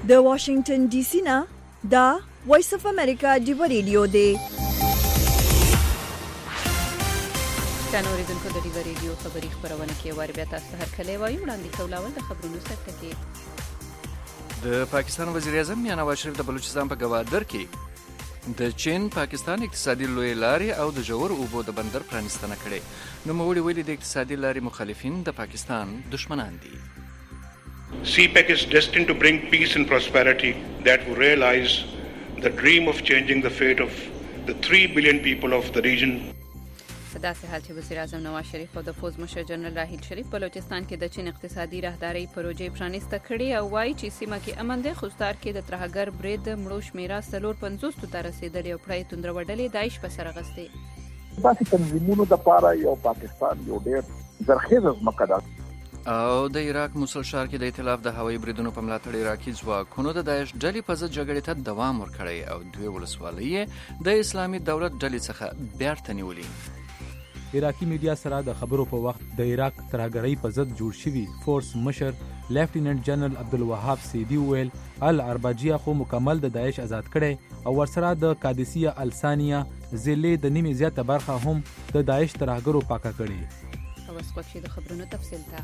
د واشنگټن ډي سي نه دا وایس اف امریکا ډیو ریډیو دی. څنګه اوریدونکو د ډیو ریډیو خبري خبرونه کې وار بیا تاسو هر کله وایو وړاندې کولاول د خبرونو سره کې د پاکستان وزیر اعظم میاں نواز شریف د بلوچستان په گوادر کې د چین پاکستان اقتصادي لوی لارې او د جوړ اوبو د بندر پرانیستنه کړې. نو موږ ویلي د اقتصادي لارې مخالفین د پاکستان دشمنان دي. CPEC is destined to bring peace and prosperity that will realize the dream of changing the fate of the 3 billion people of the region. په داسې حال چې وزیر اعظم نواز شریف او د فوز مشر جنرال راحیل شریف بلوچستان کې د چین اقتصادي راهداري پروژې پرانیسته کړې او وایي چې سیمه کې امن دی. خوستار کې د ترهګر برید مړو شمیره 450 ته رسیدلې او پړی توندروډلې داعش په سر غستې. داسې تنظیمونو د پاره یو پاکستان یو ډېر زرخیزه ځمکه ده. او د عراق موصل ښار کې د ائتلاف د هوایي بریدونو په ملاتړ عراقي ځواکونو د داعش ډلې په ضد جګړې ته دوام ورکړی او دوی ولسوالۍ د اسلامي دولت ډلې څخه بیرته نیولې. عراقي میډیا سره د خبرو په وخت د عراق ترهګرۍ په ضد جوړ شوی فورس مشر لیفټیننټ جنرال عبدالوهاب سیدی ویل العرباجیه خو مکمل د داعش آزاد کړي او ورسره د قادسیه الثانیه ضلع د نیمه زیاته برخه هم د داعش ترهګرو پاکه کړي. او اوس وخت د خبرونو تفصیل ته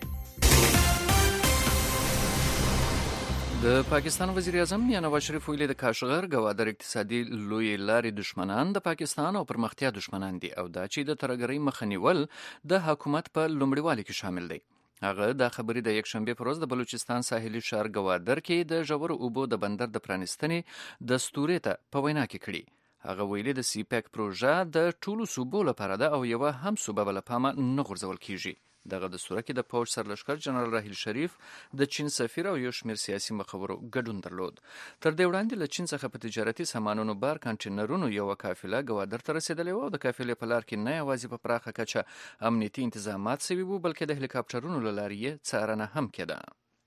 د پاکستان وزیر اعظم میاں نواز شریف ویلي د کاشغر گوادر اقتصادي لوی لارې دشمنان د پاکستان او پرمختیا دشمنان دي او دا چې د ترهګرۍ مخه نیول د حکومت په لومړیوالي کې شامل دی. هغه دا خبرې د یک شنبه پر ورځ د بلوچستان ساحلي ښار گوادر کې د ژور اوبو د بندر د پرانیستنې دستوري ته په وینا کې کړي. هغه ویلي د CPEC پروژه د ټولو صوبو لپاره ده او یو هم صوبه بل پامه نه غورځول کیږي. دغه دستور کې د پوج سرلښکر جنرال راحیل شریف د چین سفیر او یو شمېر سیاسي مخورو ګډون درلود. تر دې وړاندې له چین څخه په تجارتي سامانونو بار کانټینرونو یو قافله گوادر ته رسیدلې و او د قافلې په لار کې نه یوازې په پراخه کچه امنیتي انتظامات شوي وو بلکې د هلیکاپټرونو له لارې یې څارنه هم کېده.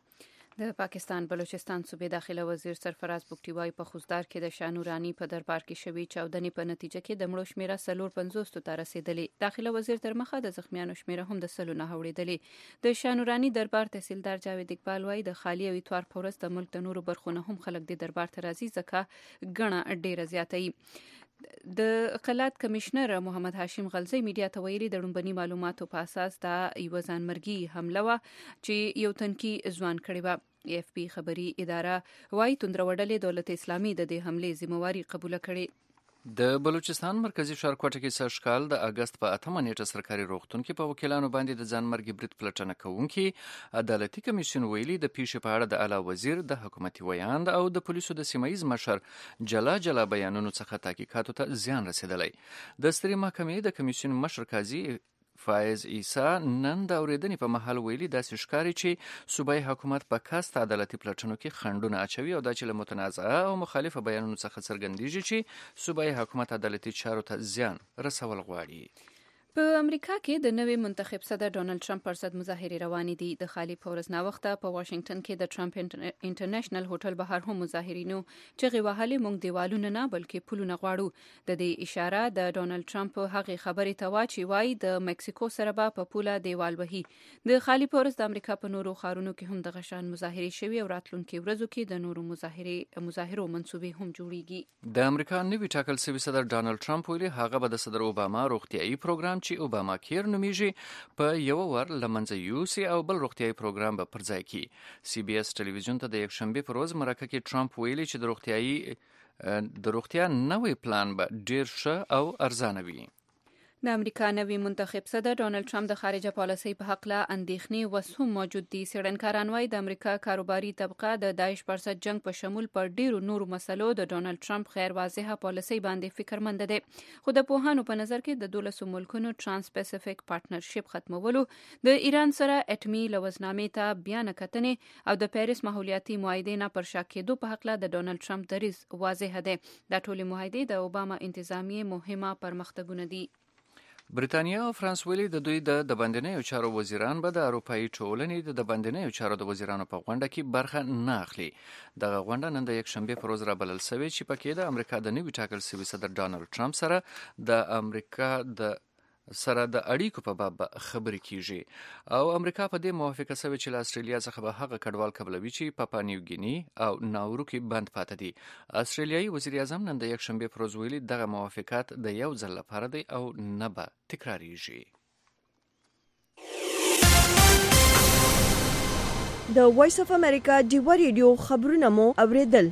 د پاکستان بلوچستان صوبې داخله وزیر سرفراز بوکټي وايي په خوزدار کې د شانورانی په دربار کې شوی چاودنې په نتیجه کې د مړو شمیره 450 ته رسیدلې. داخله وزیر تر مخه د زخمیانو شمیره هم د 100 نه اوریدلې. د شانورانی دربار تحصیلدار جاوید اقبال وايي د خالی او اتوار پورس د ملک د نورو برخونو هم خلک د دربار ته راځي ځکه ګڼه ډیره زیاته وي. د اقلات کمشنر محمد هاشم غلزی میډیا ته ویلي د لومبني معلوماتو په اساس دا یو ځانمرګي حمله و چې یو تنکي ځوان کړی و. AFP خبري اداره وايي توندروډلې دولت اسلامي د دې حمله ذمہواری قبول کړي. د بلوچستان مرکزی ښار کوټه کې سږ کال د اگست په 8 نیټه سرکاري روغتون کې په وکیلانو باندې د ځانمرګي برید پلټنه کوونکي عدالتي کمیسیون ویلي د پیښې په اړه د اعلی وزیر د حکومتي ویاند او د پولیسو د سیمایي مشر جلا بیانونو څخه تحقیقاتو ته زیان رسیدلی. د سترې محکمې د کمیسیون مشر قاضي فایز عیسی نن د اوریدنې په محل ویلي داسې ښکاري چې صوبایي حکومت په کاست عدالتي پلټنو کې خنډونه اچوي او دا چې له متنازعه او مخالفه بیانونو څخه څرګندېږي چې صوبایي حکومت عدالتي چارو ته زیان رسول غواړي. په امریکا کې د نوي منتخب صدر ډونالد ټرمپ پر ضد مظاهرې روانې دي. د خالي پورز ناوخته په واشنگټن کې د ټرمپ انټرنیشنل هوټل بهر هم مظاهرینو چغې وهلې موږ دیوالونه نه بلکې پلونه غواړو. د دې اشاره د ډونالد ټرمپ هغې خبرې ته وا چې وایي د مکسیکو سره به په پوله دیوال وهي. د خالي پورز د امریکا په نورو ښارونو کې هم د غشان مظاهرې شوي او راتلونکي ورځو کې د نورو مظاهرو منسوبې هم جوړیږي. د امریکا نوي ټاکل شوی صدر ډونالد ټرمپ ویلي هغه به د صدر اوباما روغتیايي پروګرام چې اوباما کیر نومیږي په یو ور لمنځه یوسي او بل روغتیايي پروګرام به پر ځای کی. CBS ټلویزیون ته د یک شنبه پر ورځ مرکه کې ټرمپ ویلي چې د روغتیا نوې پلان به ډیر ښه او ارزانه وي. د امریکا نوي منتخب صدر ډونالد ټرمپ د خارجه پالیسۍ په حق له اندېښنې وس هم موجود دي. څېړنکاران وايي د امریکا کاروباري طبقه د داعش پر ضد جنگ په شمول پر ډیرو نورو مسلو د ډونالد ټرمپ غیر واضحه پالیسۍ باندې فکرمند دي. خو د پوهانو په نظر کې د 12 ملکونو ترانس پیسفیک پارټنرشپ ختمولو، د ایران سره اټومي لوزنامې ته بیان کتنې او د پیریس ماحولیاتي معاهدې نه پر شا کېدو په حق له د ډونالد ټرمپ دریځ واضح دی. دا ټولې معاهدې د اوباما انتظامیې مهمه پرمختګونه دي. بریتانیا او فرانس ویلي د دوی د باندنیو چارو وزیران به د اروپایي ټولنې د باندنیو چارو د وزیرانو په غونډه کې برخه نه اخلي. دغه غونډه نن د یک شنبه پر ورځ رابلل شوې چې پکې د امریکا د نوي ټاکل شوي صدر ډونالد ټرمپ سره د امریکا د سره د اړیکو په باب خبرې کیږي او امریکا په دې موافقه شوې چې له استرالیا څخه به هغه کډوال قبلوي چې پاپا نیو ګینی او ناورو کې بند پاتې دي. استرالیایي وزیر اعظم نن د یکشنبه پر ورځ ویلي دغه موافقت د یو ځل لپاره دی او نه به تکراریږي. د وایس اف امریکا ډیوا ریډیو خبرونه مو اوریدل.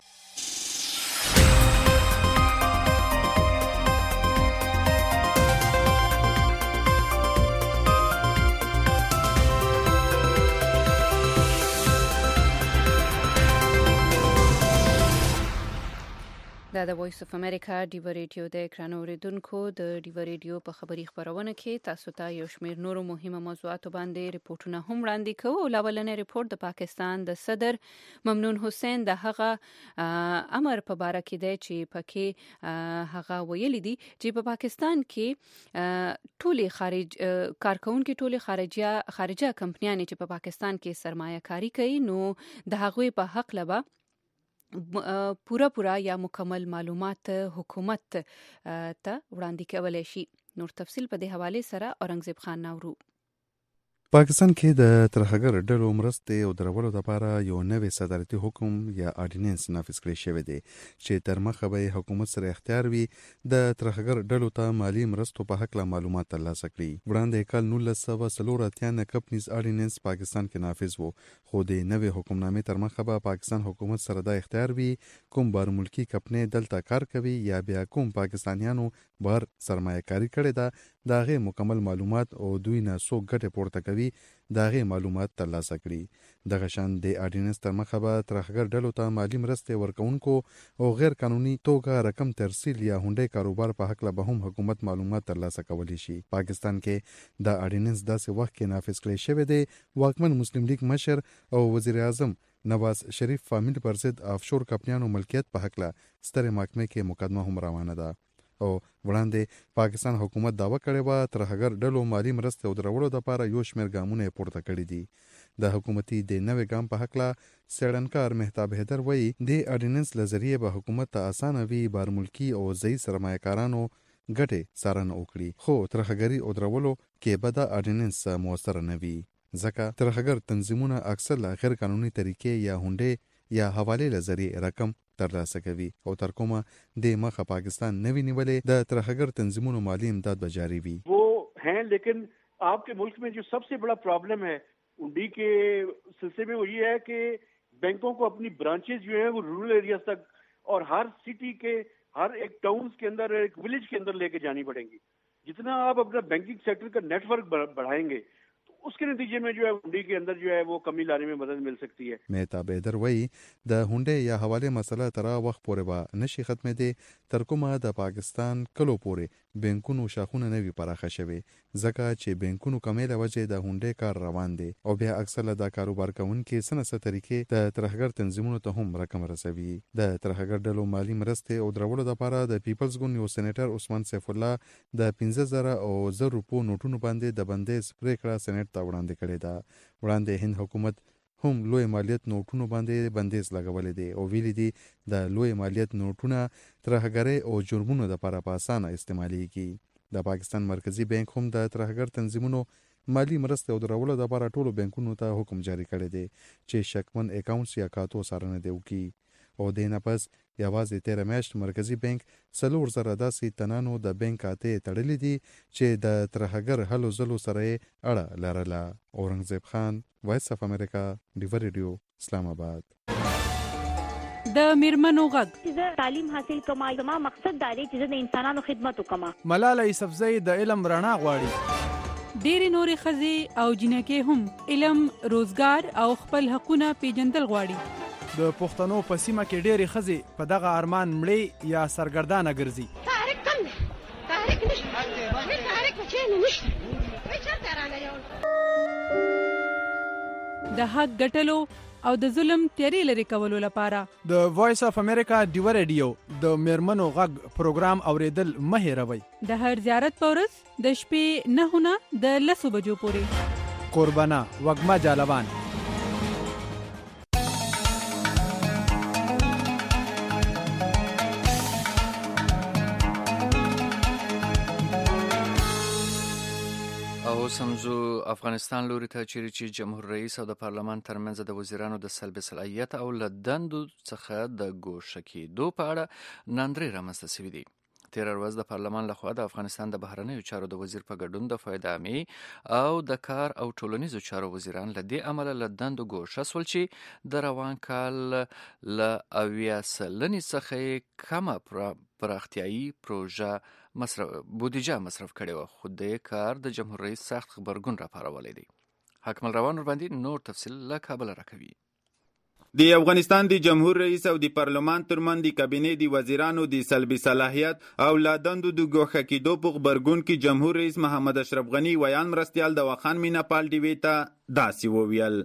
دا د وایس اف امریکا ډیوا ریډیو د اکران اوریدونکو د ډیوا ریډیو په خبري خبرونه کې تاسو ته یو شمېر نورو مهمه موضوعاتو باندې ریپورتونه هم وړاندې کوو. لاولنې ریپورت د پاکستان د صدر ممنون حسین د هغه امر په باره کې دی چې پکې هغه ویلي دي چې په پاکستان کې ټولې کارکونکو ټولې خارجه کمپنیانې چې په پاکستان کې سرمایه کاری کوي نو د هغوی په حق لبا پورا یا مکمل معلومات حکومت ته وړاندې کولای شي. نور تفصیل په دې حواله سره اورنګزیب خان ناورو. پاکستان کې د ترهګر ډلو مرستې او درولو لپاره یو نوې صدارتي حکم یا آرډیننس نافذ کړی شوی دی چې تر مخه به حکومت سره اختیار وي د ترهګر ډلو ته مالی مرستو په حق له معلومات ترلاسه کړي. وړاندې کال 1943 کپنیز آرډیننس پاکستان کې نافذ وو خو د نوې حکمنامې تر مخه به پاکستان حکومت سره د اختیار وي کوم بار ملکی کپنۍ دلته کار کوي یا بیا کوم پاکستانیانو بار سرمایه کاری کړي دا داغه مکمل معلومات او دوی نه څو ګټه پورته کوي داغه معلومات ترلاسه کړي. دغه شان د آرډیننس تر مخه به ترهګر ډلو ته مالی مرستې ورکوونکو او غیر قانوني توګه رقم ترسیل یا هونډې کاروبار په حق له به هم حکومت معلومات ترلاسه کولی شي. پاکستان کې د آرډیننس داسې وخت کې نافذ کړی شوی دی واکمن مسلم لیگ مشر او وزیر اعظم نواز شریف فامیل پر ضد افشور کمپنیانو ملکیت په حق له ستر محکمې کې مقدمه هم روانه ده او وړاندې پاکستان حکومت داوا کړې و ترهګر ډلو مالی مرستې او درولو لپاره یو شمېر ګامونه پورته کړي دي. د حکومتي د نوې ګام په حق له سړنکار مهتاب حیدر وایي د آرډیننس له ذریعې به حکومت ته اسانه وي بار ملکی او ځایي سرمایه‌کارانو ګټې څارنه وکړي خو ترهګري او درولو کې به د آرډیننس موثر نه وي ځکه ترهګر تنظیمونه اکثر له غیر قانوني طریقې یا هونډې یا حواله لذریعه رقم ترلاسه کوي او تر کومه د مخه پاکستان نوی نیولې د ترهګر تنظیمونو مالی امداد به جاری وي. वो हैं लेकिन आपके मुल्क में जो सबसे बड़ा प्रॉब्लम है उंडी के सिलसिले में वो ये है कि बैंकों को अपनी ब्रांचेस जो है वो रूरल एरियाज तक और हर सिटी के हर एक टाउन्स के अंदर एक विलेज के अंदर लेके जानी पड़ेंगी. जितना आप अपना बैंकिंग सेक्टर का नेटवर्क बढ़ाएंगे उसके नतीजे में जो है हुंडी के अंदर जो है वो कमी लाने में मदद मिल सकती है. مهتاب حیدر وایي د هونډې یا حواله مسله تر وخت پورې به نشي ختمې دي تر کومه د پاکستان کلو پورې بانکونو شاخونه نوي پراخه شوي ځکه چې بانکونو کمیله وجه د هونډې کار روان دي او بیا اکثر د کاروبار کوونکو سنسه طریقې د ترهګر تنظیمونو ته هم رقم رسوي. د ترهګر ډلو مالی مرستې او درولو لپاره د پیپلز ګوند یو سېنیټر عثمان سیف الله د 15000 او 1000 روپو نوټونو باندې د بندیز پریکړه سېنات ته وړاندې کړې ده. وړاندې هند حکومت هم لوی مالیت نوټونو باندې بندیز لګولې دي او ویلي دي د لوی مالیت نوټونه ترهګرۍ او جرمونو لپاره په اسانه استعمالېږي. د پاکستان مرکزی بانک هم د ترهګر تنظیمونو مالی مرستې او درولو لپاره ټولو بانکونو ته حکم جاری کړی دی چې شکمن اکاونټس یا کاتو څارنه دی وکړي او د نه پس یوازې 13 میاشت مرکزی بانک 4000 داسې تنانو د بانک کاته تړلې دي چې د ترهګر هلو زلو سره اړه لرله. اورنګزیب خان وایس اف امریکا ډیوا ریډیو اسلام آباد. د میرمنو غږ چې تعلیم حاصل کما زما مقصد دا دی چې د انسانانو خدمت وکما. ملاله یوسفزۍ د علم رڼا غواړي. ډېری نورې ښځې او جنکې هم علم روزګار او خپل حقونه پیژندل غواړي. د پښتنو په سیمه کې ډېری ښځې په دغه ارمان مړې یا سرګردانه ګرځي. تاریخ کم دی تاریخ نشته تاریخ چینه نشته چرته راغلی د حق ګټلو او د ظلم تیری لري کولو لپاره د وایس اف امریکا ډیوا ریډیو د میرمنو غږ پروګرام اوریدل مه هېروئ. د هر زیارت په ورځ د شپې 9 نه د 10 بجو پورې. قربانه وږمه جالوان. او سمزو افغانستان لوري ته چې جمهور رئیس او د پارلمان ترمنځ د وزیرانو د سلب صلاحیت او لدندو څخه د ګوښه کېدو په اړه ناندري رامنځته شوې دي. تیر ورځ د پارلمان لخوا د افغانستان د بهرنیو چارو د وزیر په ګډون د فایده عامې او د کار او ټولنیزو چارو وزیران له دې امله لدندو ګوښه سول چې د روان کال له 80 سلنې څخه کمه پراختیایي پروژه بودیجه مصرف کړي و، خو د کار د جمهور رئیس سخت خبرګون راپارولې دي. حکمل روان ور باندې نور تفصیل له کابل راکوي. د افغانستان د جمهور رئیس او د پارلمان ترمن د کابینې د وزیرانو د سلبي صلاحیت او لادندو د ګوښه کېدو په خبرګون کې جمهور رئیس محمد اشرف غنی ویان مرستیال د وخان مینا پال ډی وی ته داسې وویل: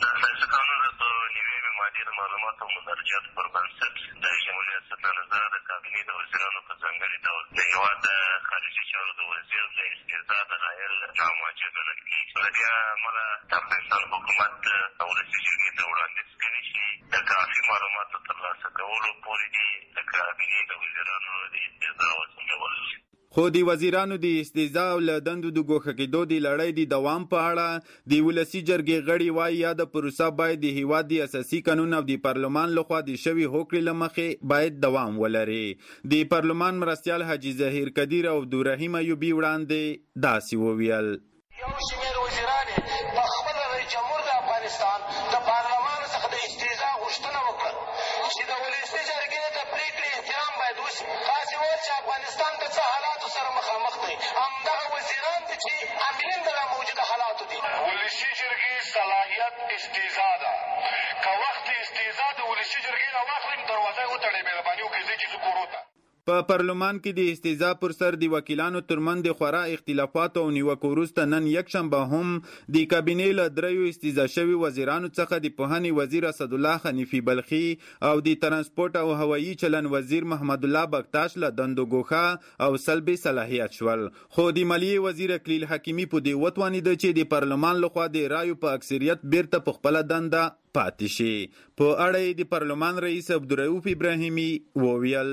خو د وزیرانو د استیضاح او لدندو د ګوښه کېدو د لړۍ د دوام په اړه د ولسي جرګې غړي وایي یا د پروسه باید د هیواد د اساسي قانون او د پارلمان لخوا د شوي هوکړې له مخې باید دوام ولري. د پارلمان مرستیال حاجي ظهیر قدیر او عبدالرحیم ایوبي وړاندې داسې وویل: یو شمېر وزیران په خپله رئیس جمهور د افغانستان د پارلمان څخه د استیضاح غوښتنه وکړه چې د ولسي جرګې د پرېکړې احترام باید وشي. تاسې وویل چې افغانستان د څه حالاتو سره مخامخ دی، همدغه وزیران دي چې امین د موجوده حالاتو دي. ولسي جرګې صلاحیت استیضاح ده. که وخت استیضاح د ولسي جرګې نه واخلم دروازه یې وتړئ، مهرباني وکړئ ځئ چې زه کورو ته. په پارلمان کې د استیضاح پر سر د وکیلانو ترمن د خورا اختلافاتو او نیوکو وروسته نن یکشنبه هم د کابینې له دریو استیضاح شوي وزیرانو څخه د پوهنې وزیر اسدالله حنیفي بلخي او د ترانسپورت او هوایي چلن وزیر محمد الله بکتاش له دندو ګوښه او سلب صلاحیت شول. خو د مالیې وزیر اکلیل حکیمي په دې وتوانیده چې د پارلمان لخوا د رایو په اکثریت بیرته په خپله دنده پاتې شي. په اړه د پارلمان رئیس عبدالرؤف ابراهیمي وویل: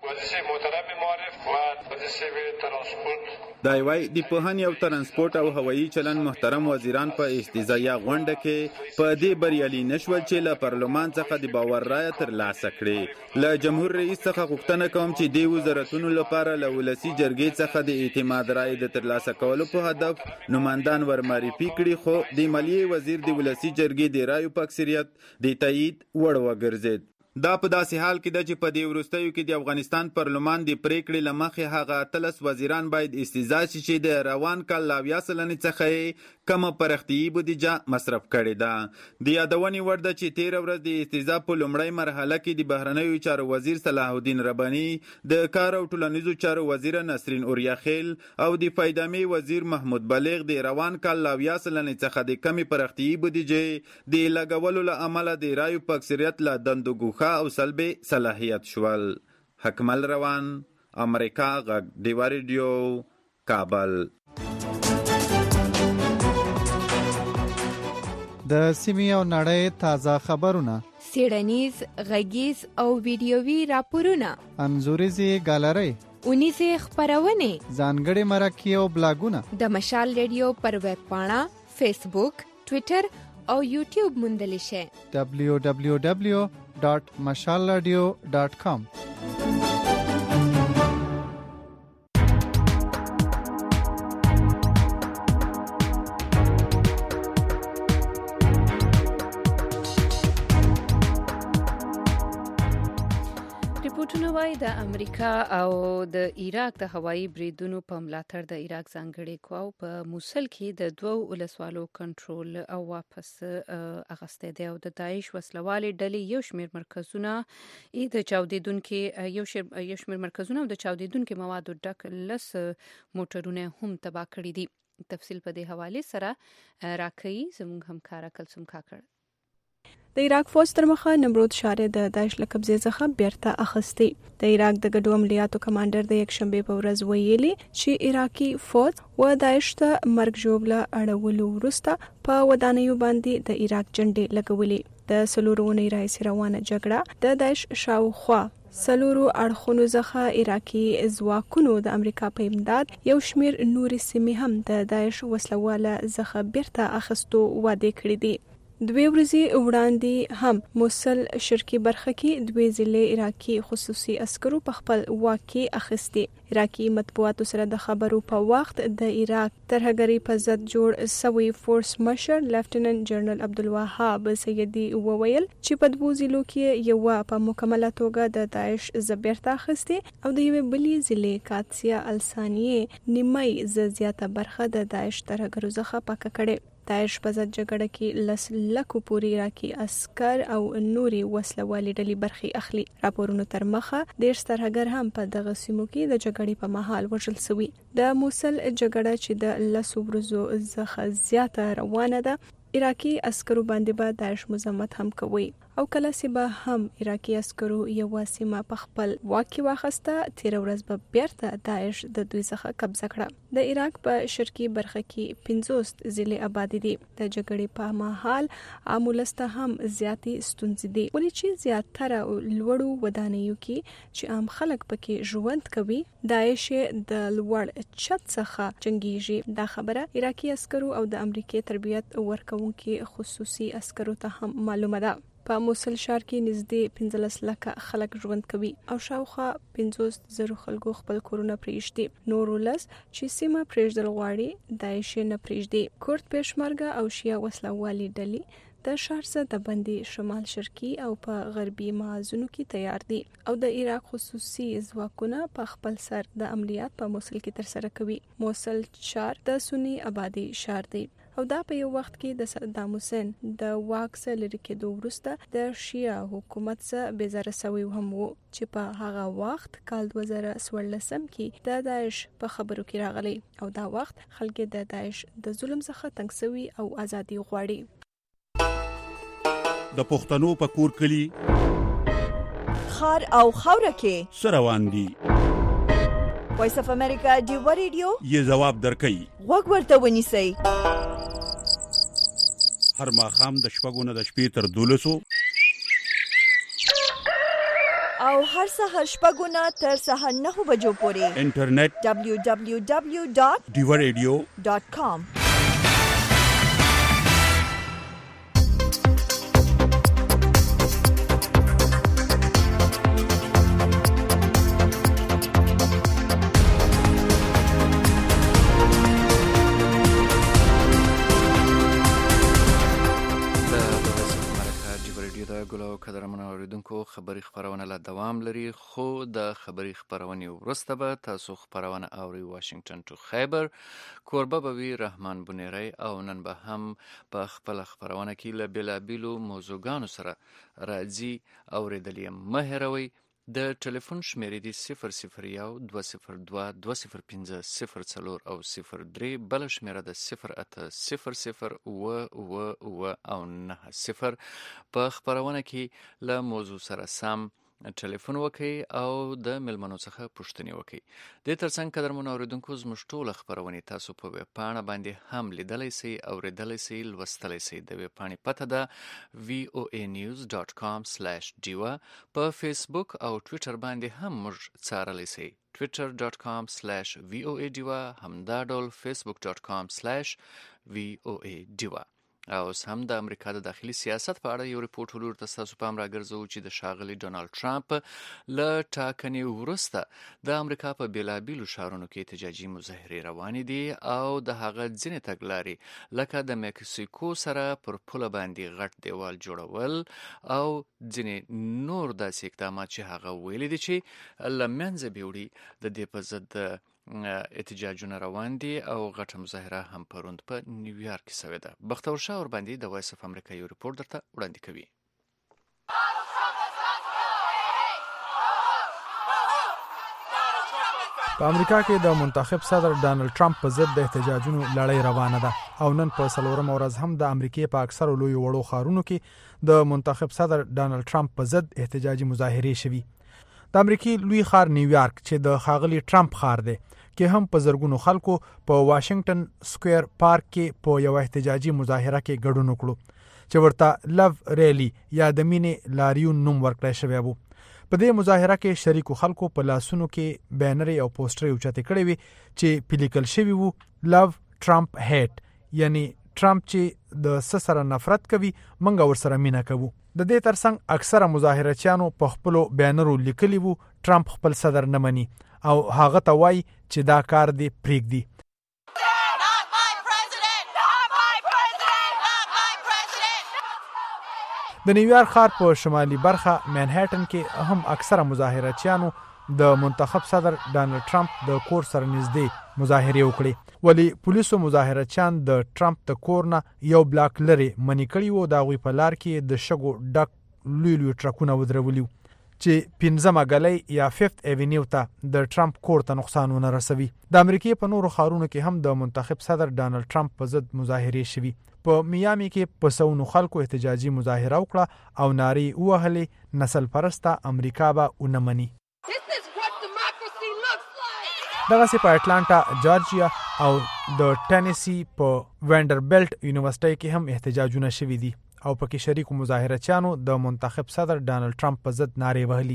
دا وایي د پوهنې او ترانسپورت او هوایي چلن محترم وزیران په استیضاحیه غونډه کې په دې بریالي نشول چې له پارلمان څخه د باور رایه ترلاسه کړي. له جمهور رئیس څخه غوښتنه کوم چې د وزارتونو لپاره له ولسي جرګې څخه د اعتماد رایې د ترلاسه کولو په هدف نمایندان ورمعرفي کړي، خو د مالیې وزیر د ولسي جرګې د رایو په اکثریت د تایید وړ وګرځید. دا په داسې حال کې ده چې په دې وروستیو کې د افغانستان پارلمان د پریکړې له مخې هغه 13 وزیران باید استیضاح شي چې د روان کال له 80 سلنې څخه کمه پراختیایي بودیجه مصرف کړې ده. د یادونې وړ ده چې تېره ورځ د استیضاح په لومړۍ مرحله کې د بهرنیو چارو وزیر صلاح الدین رباني، د کار او ټولنیزو چارو وزیر نسرین اوریاخیل او د فایده عامې وزیر محمود بلیغ د روان کال له 80 سلنې څخه د کمې پراختیایي بودیجې د لګولو له امله د رایو په اکثریت له دندو ګوښه او سلب صلاحیت شول. حکمل روان، امریکا غږ ډیوا ریډیو، کابل. د سیمې او نړۍ تازه خبرونه، څېړنیز، غږیز او ویډیويي راپورونه، انځوریزې ګالرۍ، اونیزې خپرونې، ځانګړي مرکې او بلاګونه د مشال ریډیو پر ویب پاڼه، فیسبوک، ټویټر او یوټیوب موندلی شئ. www.mashalradio.com. ریپورتونه وايي د امریکا او د عراق د هوایي بریدونو په ملاتړ د عراق ځانګړي قواو په موصل کې د 2 ولسوالو کنټرول او واپس اخیسته دي او د داعش وسلوالې ډلې یو شمېر مرکزونه د چاودیدونکو موادو ډک لس موټرونه هم تباه کړي دي. تفصیل په دې حواله سره راکړي زموږ همکار کلثوم کاکړ. د عراق فوج تر مخه نمرود ښار د داعش له قبضې څخه بیرته اخیستی. د عراق د ګډو عملیاتو کمانډر د یکشنبه په ورځ ویلي چې عراقي فوج و داعش ته مرګ ژوبله اړولو وروسته په ودانیو باندې د عراق جنډې لګولې. د سلورونې راځي روانه جګړه د داعش شاوخوا سلورو اړخونو څخه عراقي ځواکونو د امریکا په امداد یو شمیر نوري سیمې هم د داعش وسلواله څخه بیرته اخیستو وعده کړې دي. 2 ورځې وړاندې هم موصل شرقي برخه کې 2 ضلع عراقي خصوصي عسکرو په خپل واکي اخیستي. عراقي مطبوعاتو سره د خبرو په وخت د عراق ترهګری په ضد جوړ سوي فورس مشر لیفټیننټ جنرال عبدالوهاب سیدی وویل چې په 2 ضلعو کې یو په مکمله توګه د داعش زبرته اخیستي او د یو بلې ضلع کاتسیا السانیه نیمای زیاته برخه د داعش ترهګرو څخه پاکه کړي. داعش په ضد جګړه کې 10 لکو پورې عراقي عسكر او نوري وسلوالې ډلې برخي اخلي. راپورونو تر مخه ډېر سترهګر هم په دغه سیمو کې د جګړې په مهال وژل شوي. د موصل جګړه چې د 10 ورځو څخه زیاته روانه ده، عراقي عسکرو باندې به داعش مزاحمت هم کوي او کله چې به هم عراقي عسکرو یو سیمه په خپل واکي واخسته، 13 ورځ به بیرته داعش د دوی څخه قبضه کړه. د عراق په شرقي برخه کې 50 ضلع آباد دي. د جګړې په مهال عامولسته هم زیاتی ستونزې دي، ولې چې زیاتره لوړو ودانیو کې چې عام خلک پکې ژوند کوي داعش د لوړ چت څخه جنگيږي. دا خبره عراقي عسکرو او د امریکای تربیت ورکوونکي خصوصي عسکرو ته هم معلومه ده. په موصل ښار کې نږدې 15 لکه خلک ژوند کوي او شاوخوا 50,000 خلکو خپل کورونه پریږدي. نور ولس چې سیمه پریږدل غواړي داعش نه پریږدي. کورد پېشمرګه او شیعه وسلوالي ډلې د ښار څخه د بندي شمال شرقي او په غربي محاذونو کې تیار دي او د عراق خصوصي ځواکونه په خپل سر د عملیات په موصل کې ترسره کوي. موصل ښار د سنی آبادی ښار دی او دا په یو وخت کې د صدام حسین د واک څخه لرې کېدو وروسته د شیعه حکومت څخه بیزاره شوی هم وو چې په هغه وخت کال 2014 کې د داعش په خبرو کې راغلی او دا وخت خلک د داعش د ظلم څخه تنګ شوي او ازادي غواړي. د پښتنو په کور کلی خار او خاوره کې سروان دي. وایس اف امریکا ډیو ریډیو یې جواب درکړي. وګ ورته ونیسئ. هر ماښام د شپږو نه د شپې تر 12 او هر سهار شپږو نه تر سهار 9 بجو پورې انټرنیټ www.diwaradio.com. خبری خبرونه لا دوام لري، خو د خبری خبرونه ورسته به تاسو خبرونه اوري. واشنگټن ټو خیبر کوربه به وی رحمان بنيري او نن به هم په خپل خبرونه کې له بلابلو موضوعګانو سره راځي اوریدلې. مهروي د ټلیفون شمیرې دی 001 202 205 04 او 03 بل شمیره د 0800 او 90 په خبرونه کې له موضوع سره سم ټلیفون وکي او د ملمنو څخه پوښتنه وکي. د ترڅنګ قدرمن اوریدونکو زموږ ټول خبرونه تاسو په ویب پاڼه باندې هم لیدلای شئ او ریدلای شئ لوستلای شئ. د ویب پاڼې پته ده voanews.com/diva. په فیسبوک او ټوئیټر باندې هم موږ څارلی شئ. twitter.com/voadiva همدا ډول facebook.com/voadiva. او هم د امریکا د داخلي سیاست په اړه یو ریپورت ولور تاسو پام راګرځو چې د شاغلي ډونالد ټرمپ له ټاکنې وروسته د امریکا په بیلابیلو ښارونو کې احتجاجي مظاهرې روانې دي او د هغه ځینې تګلارې لکه د مکسیکو سره پر پوله باندې غټ دیوال جوړول او ځینې نور داسې اقدامات چې هغه ویلي دي چې له منځه بیوړي د دې په ضد احتجاجونه روان دي او غټه مظاهره هم پروند په نیویارک کې شوې ده. بختور شاه ور باندې د وایس اف امریکا یو ریپورت درته وړاندې کوي. په امریکا کې د منتخب صدر ډانلډ ټرمپ په ضد د احتجاجونو لړۍ روانه ده او نن په څلورم ورځ هم د امریکای په اکثرو لوی وړو ښارونو کې د منتخب صدر ډانلډ ټرمپ په ضد احتجاجي مظاهرې شوي. د امریکای لوی ښار نیویارک چې د ښاغلي ټرمپ ښار دی کې هم په زرګونو خلکو په واشنگټن سکوير پارک کې په یو احتجاجي مظاهره کې ګډون وکړو چې ورته لو ریلی یا د مینې لاریون نوم ورکړی شوی وو. په دې مظاهره کې شریکو خلکو په لاسونو کې بینر او پوسټر اوچته کړی وي چې پلیکل شوی وو لو ټرمپ هیټ، یعنی ټرمپ چې د سره نفرت کوي منګه ورسره مینا کوو. د دې ترڅنګ اکثره مظاهرچیانو په خپل بینرو لیکلی وو ټرمپ خپل صدر نه مني او هغه ته وایي چې دا کار دی پریږدي. د نیویارک ښار په شمالي برخه منهټن کې هم اکثره مظاهرچیانو د منتخب صدر ډانلډ ټرمپ د کور سره نږدې مظاهره وکړي، ولی پولیسو مظاهرچیان د ټرمپ د کور نه یو بلاک لري منی کړي وو. د غوي په لار کې د شګو ډک لوی ټرکونه ودرولي چې 15 غلۍ یا 5th ایونیو ته د ټرمپ کور ته نقصان ونه رسوي. د امریکای په نورو ښارونو کې هم د منتخب صدر ډانلډ ټرمپ په ضد مظاهرې شوي. په میامي کې په سونو خلکو احتجاجي مظاهره وکړه او ناري وهلې نسل پرسته امریکا به ونمني. دغه په اټلانټا جارجیا او د ټینیسی په وینډربلټ یونیورسيټي کې هم احتجاجونه شوي دي او پکې شریکو مظاهرچیانو د منتخب صدر ډانلډ ټرمپ په ضد نارې وهلي.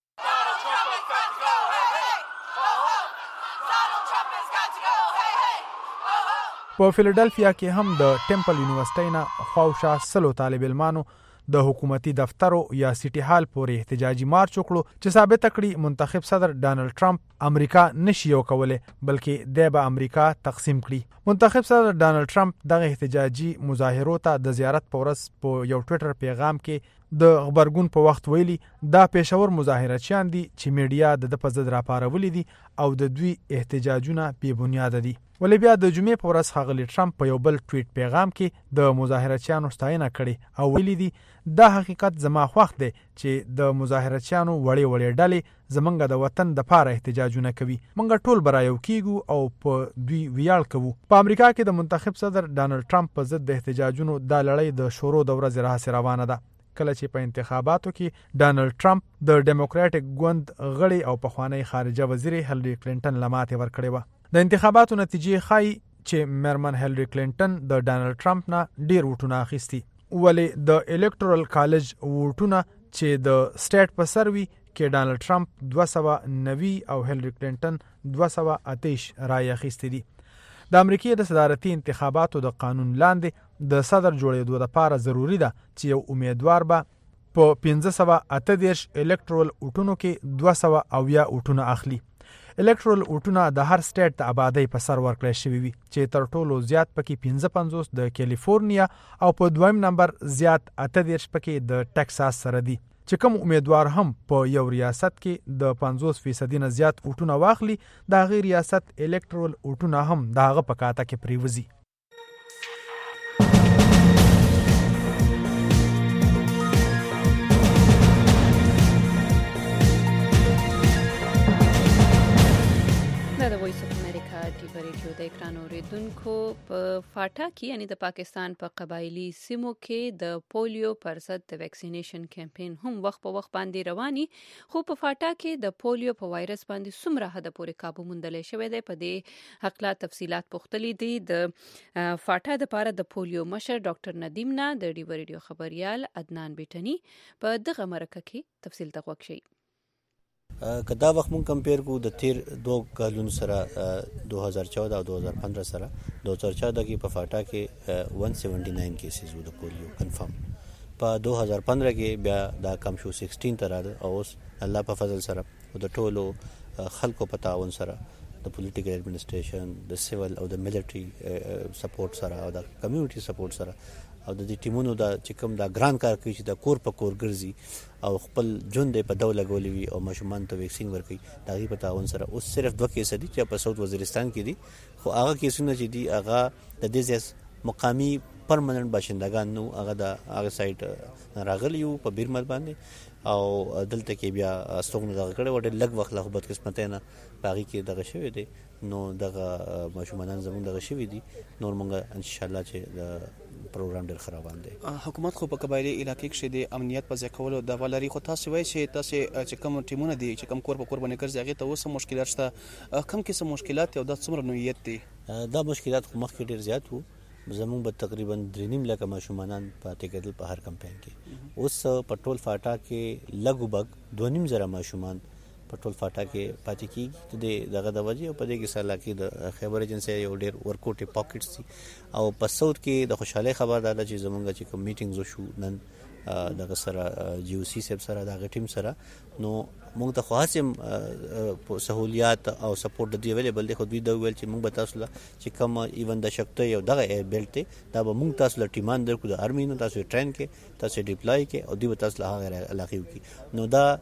په فیلډلفیا کې هم د ټیمپل یونیورسيټي نه خواوشا 100 طالب علمانو د حکومتي دفترو یا سیټي هال پورې احتجاجي مارچ وکړو چې ثابت کړي منتخب صدر ډانلډ ټرمپ امریکا نشي یو کوله بلکې د امریکا تقسیم کړي. منتخب صدر ډانلډ ټرمپ دغه احتجاجي مظاهرو ته د زیارت په ورځ په یو ټوئیټر پیغام کې د خبرګون په وخت ویلي دا پېښور مظاهرچیان دي چې میډیا د په ضد راپارولي دي او د دوی احتجاجونه بې بنیاده دي. ولې بیا د جمعې په ورځ ښاغلي ټرمپ په یو بل ټویټ پیغام کې د مظاهرچیانو ستاینه کړې او ویلي دي دا حقیقت زما خوښ دی چې د مظاهرچیانو وړې ډلې زمونږ د وطن د پاره احتجاجونه کوي، مونږ ټول برایو کیږو او په دوی ویاړ کوو. په امریکا کې د منتخب صدر ډانلډ ټرمپ په ضد د احتجاجونو د لړۍ د شورو د ورځې راهیسې روانه ده، کله چې په انتخاباتو کې ډانلډ ټرمپ د ډیموکراټک ګوند غړي او پخوانی خارجه وزیر هیلری کلینټن لماته ورکړې و. د انتخاباتو نتیجې ښایي چې میرمن هیلری کلینټن د ډانلډ ټرمپ نه ډیر ووټونه اخیستي، ولې د الکټرال کالج ووټونه چې د سټیټ په سر وي کې ډانلډ ټرمپ 290 او هیلری کلینټن 228 رای اخیستي دي. د امریکای د صدارتي انتخاباتو د قانون لاندې د صدر جوړېدو لپاره ضروری ده چې یو امیدوار به په 538 الکټرال ووټونو کې 200 ووټونه اخلي. الکټرال ووټونه د هر سټیټ د آبادی په سر ورکړل شوی وي چې تر ټولو زیات پکې 55 د کیلیفورنیا او په دویم نمبر زیات 38 پکې د ټکساس سره دي، چې کوم امیدوار هم په یو ریاست کې د 50% نه زیات ووټونه واخلي د غیر ریاست الکټرال ووټونه هم دغه په کاته کې پریوزي. د اکران اوریدونکو په فاټا کې یعنی د پاکستان په قبایلی سیمو کې د پولیو پر ضد د ویکسینیشن کمپاین هم وخت په وخت باندې رواني، خو په فاټا کې د پولیو په وایرس باندې څومره حد پورې قابو موندل شوی دی په دې حقله تفصيلات پوښتلې دي د فاټا د پاره د پولیو مشر ډاکټر ندیم نه د ډیو ریډیو خبريال عدنان بیٹنی په دغه مرکه کې تفصیل تغوښ شي. کدا وخت مون کمپیر کو د تیر 2 کالونو سره 2014 او 2015 سره 2014 کې په فاټا کې 179 کیسز وو د پولیو کنفرم، په 2015 کې بیا دا کم شو 16 تر او اوس الله په فضل سره د ټولو خلکو په تعاون سره د پولیټیکل ایڈمنسټریشن د سیول او د ملټری سپورټ سره او د کمیونټي سپورټ سره او د دې ټیمونو دا چې کوم دا ګران کار کوي چې د کور په کور ګرځي او خپل ژوند په ډول لګولې وي او ماشومان ته ویکسین ورکړي، دا غي په تعاون سره اوس صرف 2 کیس دي چې په ساوث وزیرستان کې دي، خو هغه کیسونه چې دي هغه د دې مقامی پرمننت باشندگان نو هغه د هغه سایت راغلی یو په بیرمل باندې او دلته کې بیا ستوګنه دغه کړه وړه لږ وخت له خبرت قسمت نه باقي کې دغه شوی دی، نو دغه ماشومان زموږ دغه شوی دي، نور مونږ ان شاء الله چې د پروګرام ډیر خرابان دي. حکومت خو په قبایلی علاقې کې د امنیت په ځای کولو د ولري، خو تاسو وایي چې تاسو چې کوم ټیمونه دي چې کوم کور په کور باندې ګرځي هغه ته اوس مشکلات شته، کوم کیسه مشکلات او د څومره نوعیت دي؟ دا مشکلات خو مخکې ډیر زیات وو، زموږ به تقریبا 3.5 لک ماشومان پاتې کېدل په هر کمپاین کې. اوس په ټول فاټا کې لګوبګ 2.5 زره ماشومان په ټول فاټا کې پاتې کېږي. دغه د وجې او په دې کې سره کې د خیبر ایجنسي یو ډېر ورکوټي پاکټس دي. او په ساوث کې د خوشحالۍ خبر ده چې زمونږ چې کوم میټینګز وشو نن دغه سره جی او سی سب سره دغه ټیم سره نو موږ ته خاصم سہولیات او سپورټ د دی اویلیبل دی. خو دوی دا ویل چې موږ به تاسو له چې کوم ایون د شکته یو دغه ایر بیلټ دی دا به موږ تاسو له ټیمان درکو د آرمي نو تاسو ټرین کې تاسو ډیپلای کې او دوی به تاسو له هغه علاقې وکړي. نو دا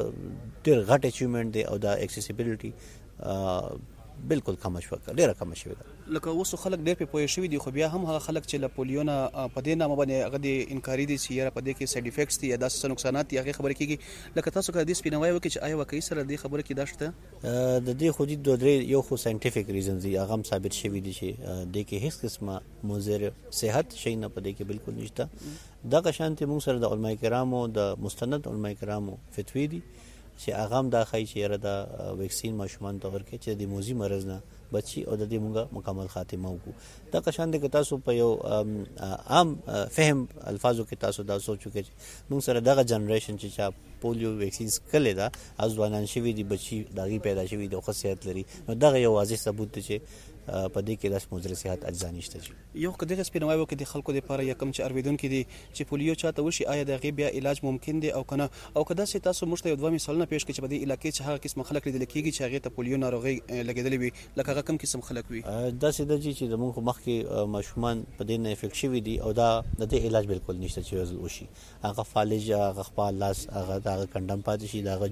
ډېر غټ اچیومنت دی او دا اکسیسیبিলিټي بالکل کم شوه ډیره کم شوه. لکه اوس خلک ډېر په پوه شوي دي خو بیا هم هغه خلک چې له پولیو نه په دې نامه باندې هغه د انکاري دي چې یاره په دې کې سایډ افیکټس دي یا داسې نقصانات دي هغه خبرې کېږي. لکه تاسو کله دې سپینوای وکړي چې آیا واقعي سره دې خبره کې دا شته د دې خو د درې یو خو ساينټیفیک ریزنز دي هغه هم ثابت شوي دي چې د کې هیڅ قسمه مضر صحت شي نه په دې کې بالکل نشته. دغه شانتي موږ سره د علماء کرامو د مستند علماء کرامو فتوی دي چې هغه هم دا ښایي چې یاره دا ویکسین ماشومان ته ورکړي چې د موذي مرض نه بچي او د دې موږ مکمل خاتمه وکړو. دا قشان دي که تاسو په یو عام فهم الفاظو کې تاسو دا سوچو کې موږ سره دغه جنریشن چې پولیو ویکسینز کله دا ازوانان شوی دي بچي داغي پیدا شوی دي خو صحت لري نو دغه یو واضح ثبوت دی چې په دې کې داس مضر صحت اجزا نشته. یو کدی سپینوای وکړي د خلکو لپاره یا کم چې ارویدون کې دي چې پولیو چاته وشي آیا د غیبیا علاج ممکن دی او کنه او کدا چې تاسو مشته یو دوه مثالونه پیښ کړئ چې په دې علاقې چې هغه قسم خلک لیدل کېږي چې هغه ته پولیو ناروغي لګیدلې وي لکه هغه کم قسم خلک وي دا سیده چې د موږ مخ کې ماشومان په دې نه افیکټ شوي دي او دا د دې علاج بالکل نشته چې وشي هغه فالج هغه خپل لاس هغه د کندم پاتې شي دا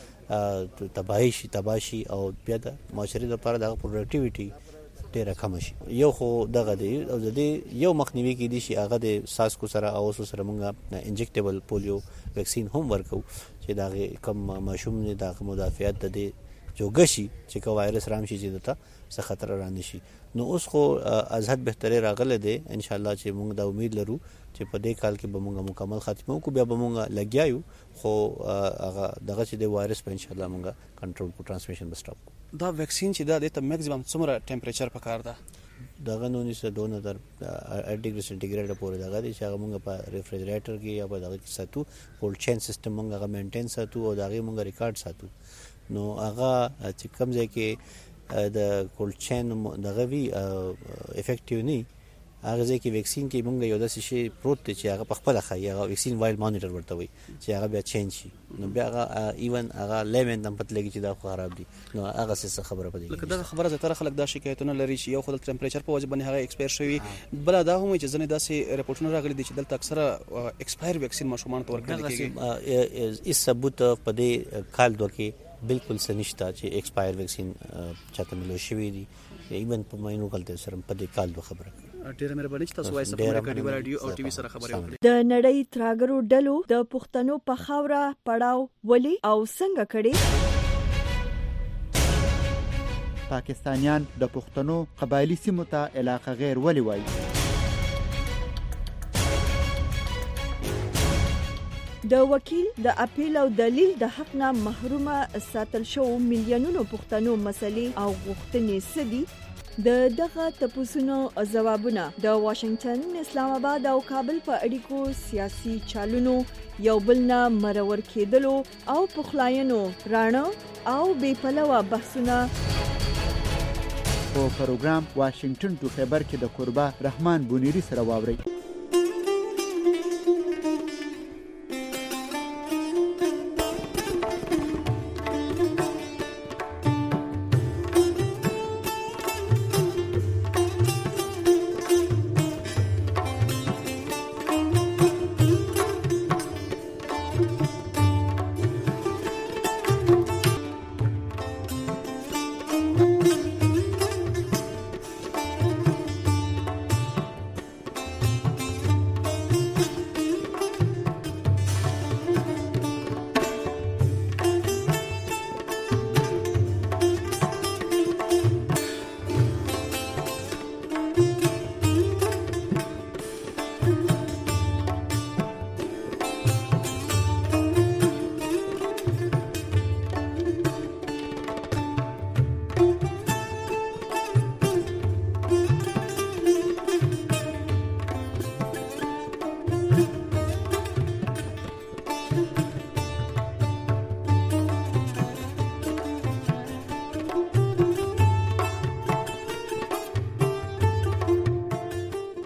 ژوند تباهي او بیا د معاشري لپاره د پروډکټیویټي ډیره کم شي. یو خو دغه دی او د دې یو مخنیوي کې دي چې هغه د ساس کو سره او سره مونږه انجکټیبل پولیو ویکسین هم ورکو چې دا کم ماشوم نه د مدافعت د دې جوګشي چې کو وایرس رام شي چې دته څه خطر را نشي. نو اوس خو از حد بهتري راغله دي ان شاء الله چې مونږ دا امید لرو چې په دې کال کې به مونږه مکمل خاتمه وکړو بیا به مونږه لګیایو خو هغه دغه چې د وایرس په ان شاء الله مونږه کنټرول کو ټرانسمیشن به سټاپ. دا ویکسین چې دا د میکسیمم څومره ټمپریچر پکار ده دغه 1902 ډیګري سنټیګریډ پورې دغه دي چې هغه مونږ په ریفریجریټر کې یا په دغه کې ساتو کولډ چین سیستم مونږ هغه مینټین ساتو او دغه مونږ ریکارډ ساتو. نو هغه چې کوم ځای کې د کولډ چین دغه وی افیکټیو نه هغه ځای کې ویکسین کې مونږ یو داسې شی پروت دی چې هغه په خپل خایي هغه ویکسین وایل مانیټر ورته وي چې هغه بیا چینج شي نو بیا هغه ایون هغه لیمن هم پته لګي چې دا خراب دي نو هغه څه خبره پدې لکه دا خبره زه تر خلک دا شکایتونه لري چې یو خل ټمپریچر په وجه باندې هغه ایکسپایر شوی بل دا هم چې ځنه داسې ریپورتونه راغلي دي چې دلته اکثره ایکسپایر ویکسین ماشومان ته ورکړل کېږي. اس ثبوت په دې کال دوه کې بالکل سنشتا چې ایکسپایر ویکسین چاته ملو شوی دي ایون په ماینو کلته سره په دې کال دوه خبره. ډیره مهرباني چې تاسو وایي سره کډي رادیو او ټي وي سره خبرې وکړي. د نړۍ تراګرو ډلو د پښتنو په خاوره پړاو ولي او څنګه کړي پاکستانیان د پښتنو قبایلی سیمو ته علاقه غیر ولي وایي. د وکیل د اپیل او دلیل د حق نه محرومه ساتل شو میلیونونو پښتنو مسلې او غوښتنې سدي د دغه تپوسونو جوابونه د واشنگټن اسلام آباد او کابل په اړیکو سیاسي چالونو یو بل نه مرور کېدلو او پخلاینو رانه او بې پلوه بحثونه په پروګرام واشنگټن ټو خیبر کې د قربا رحمان بونیری سره واوري.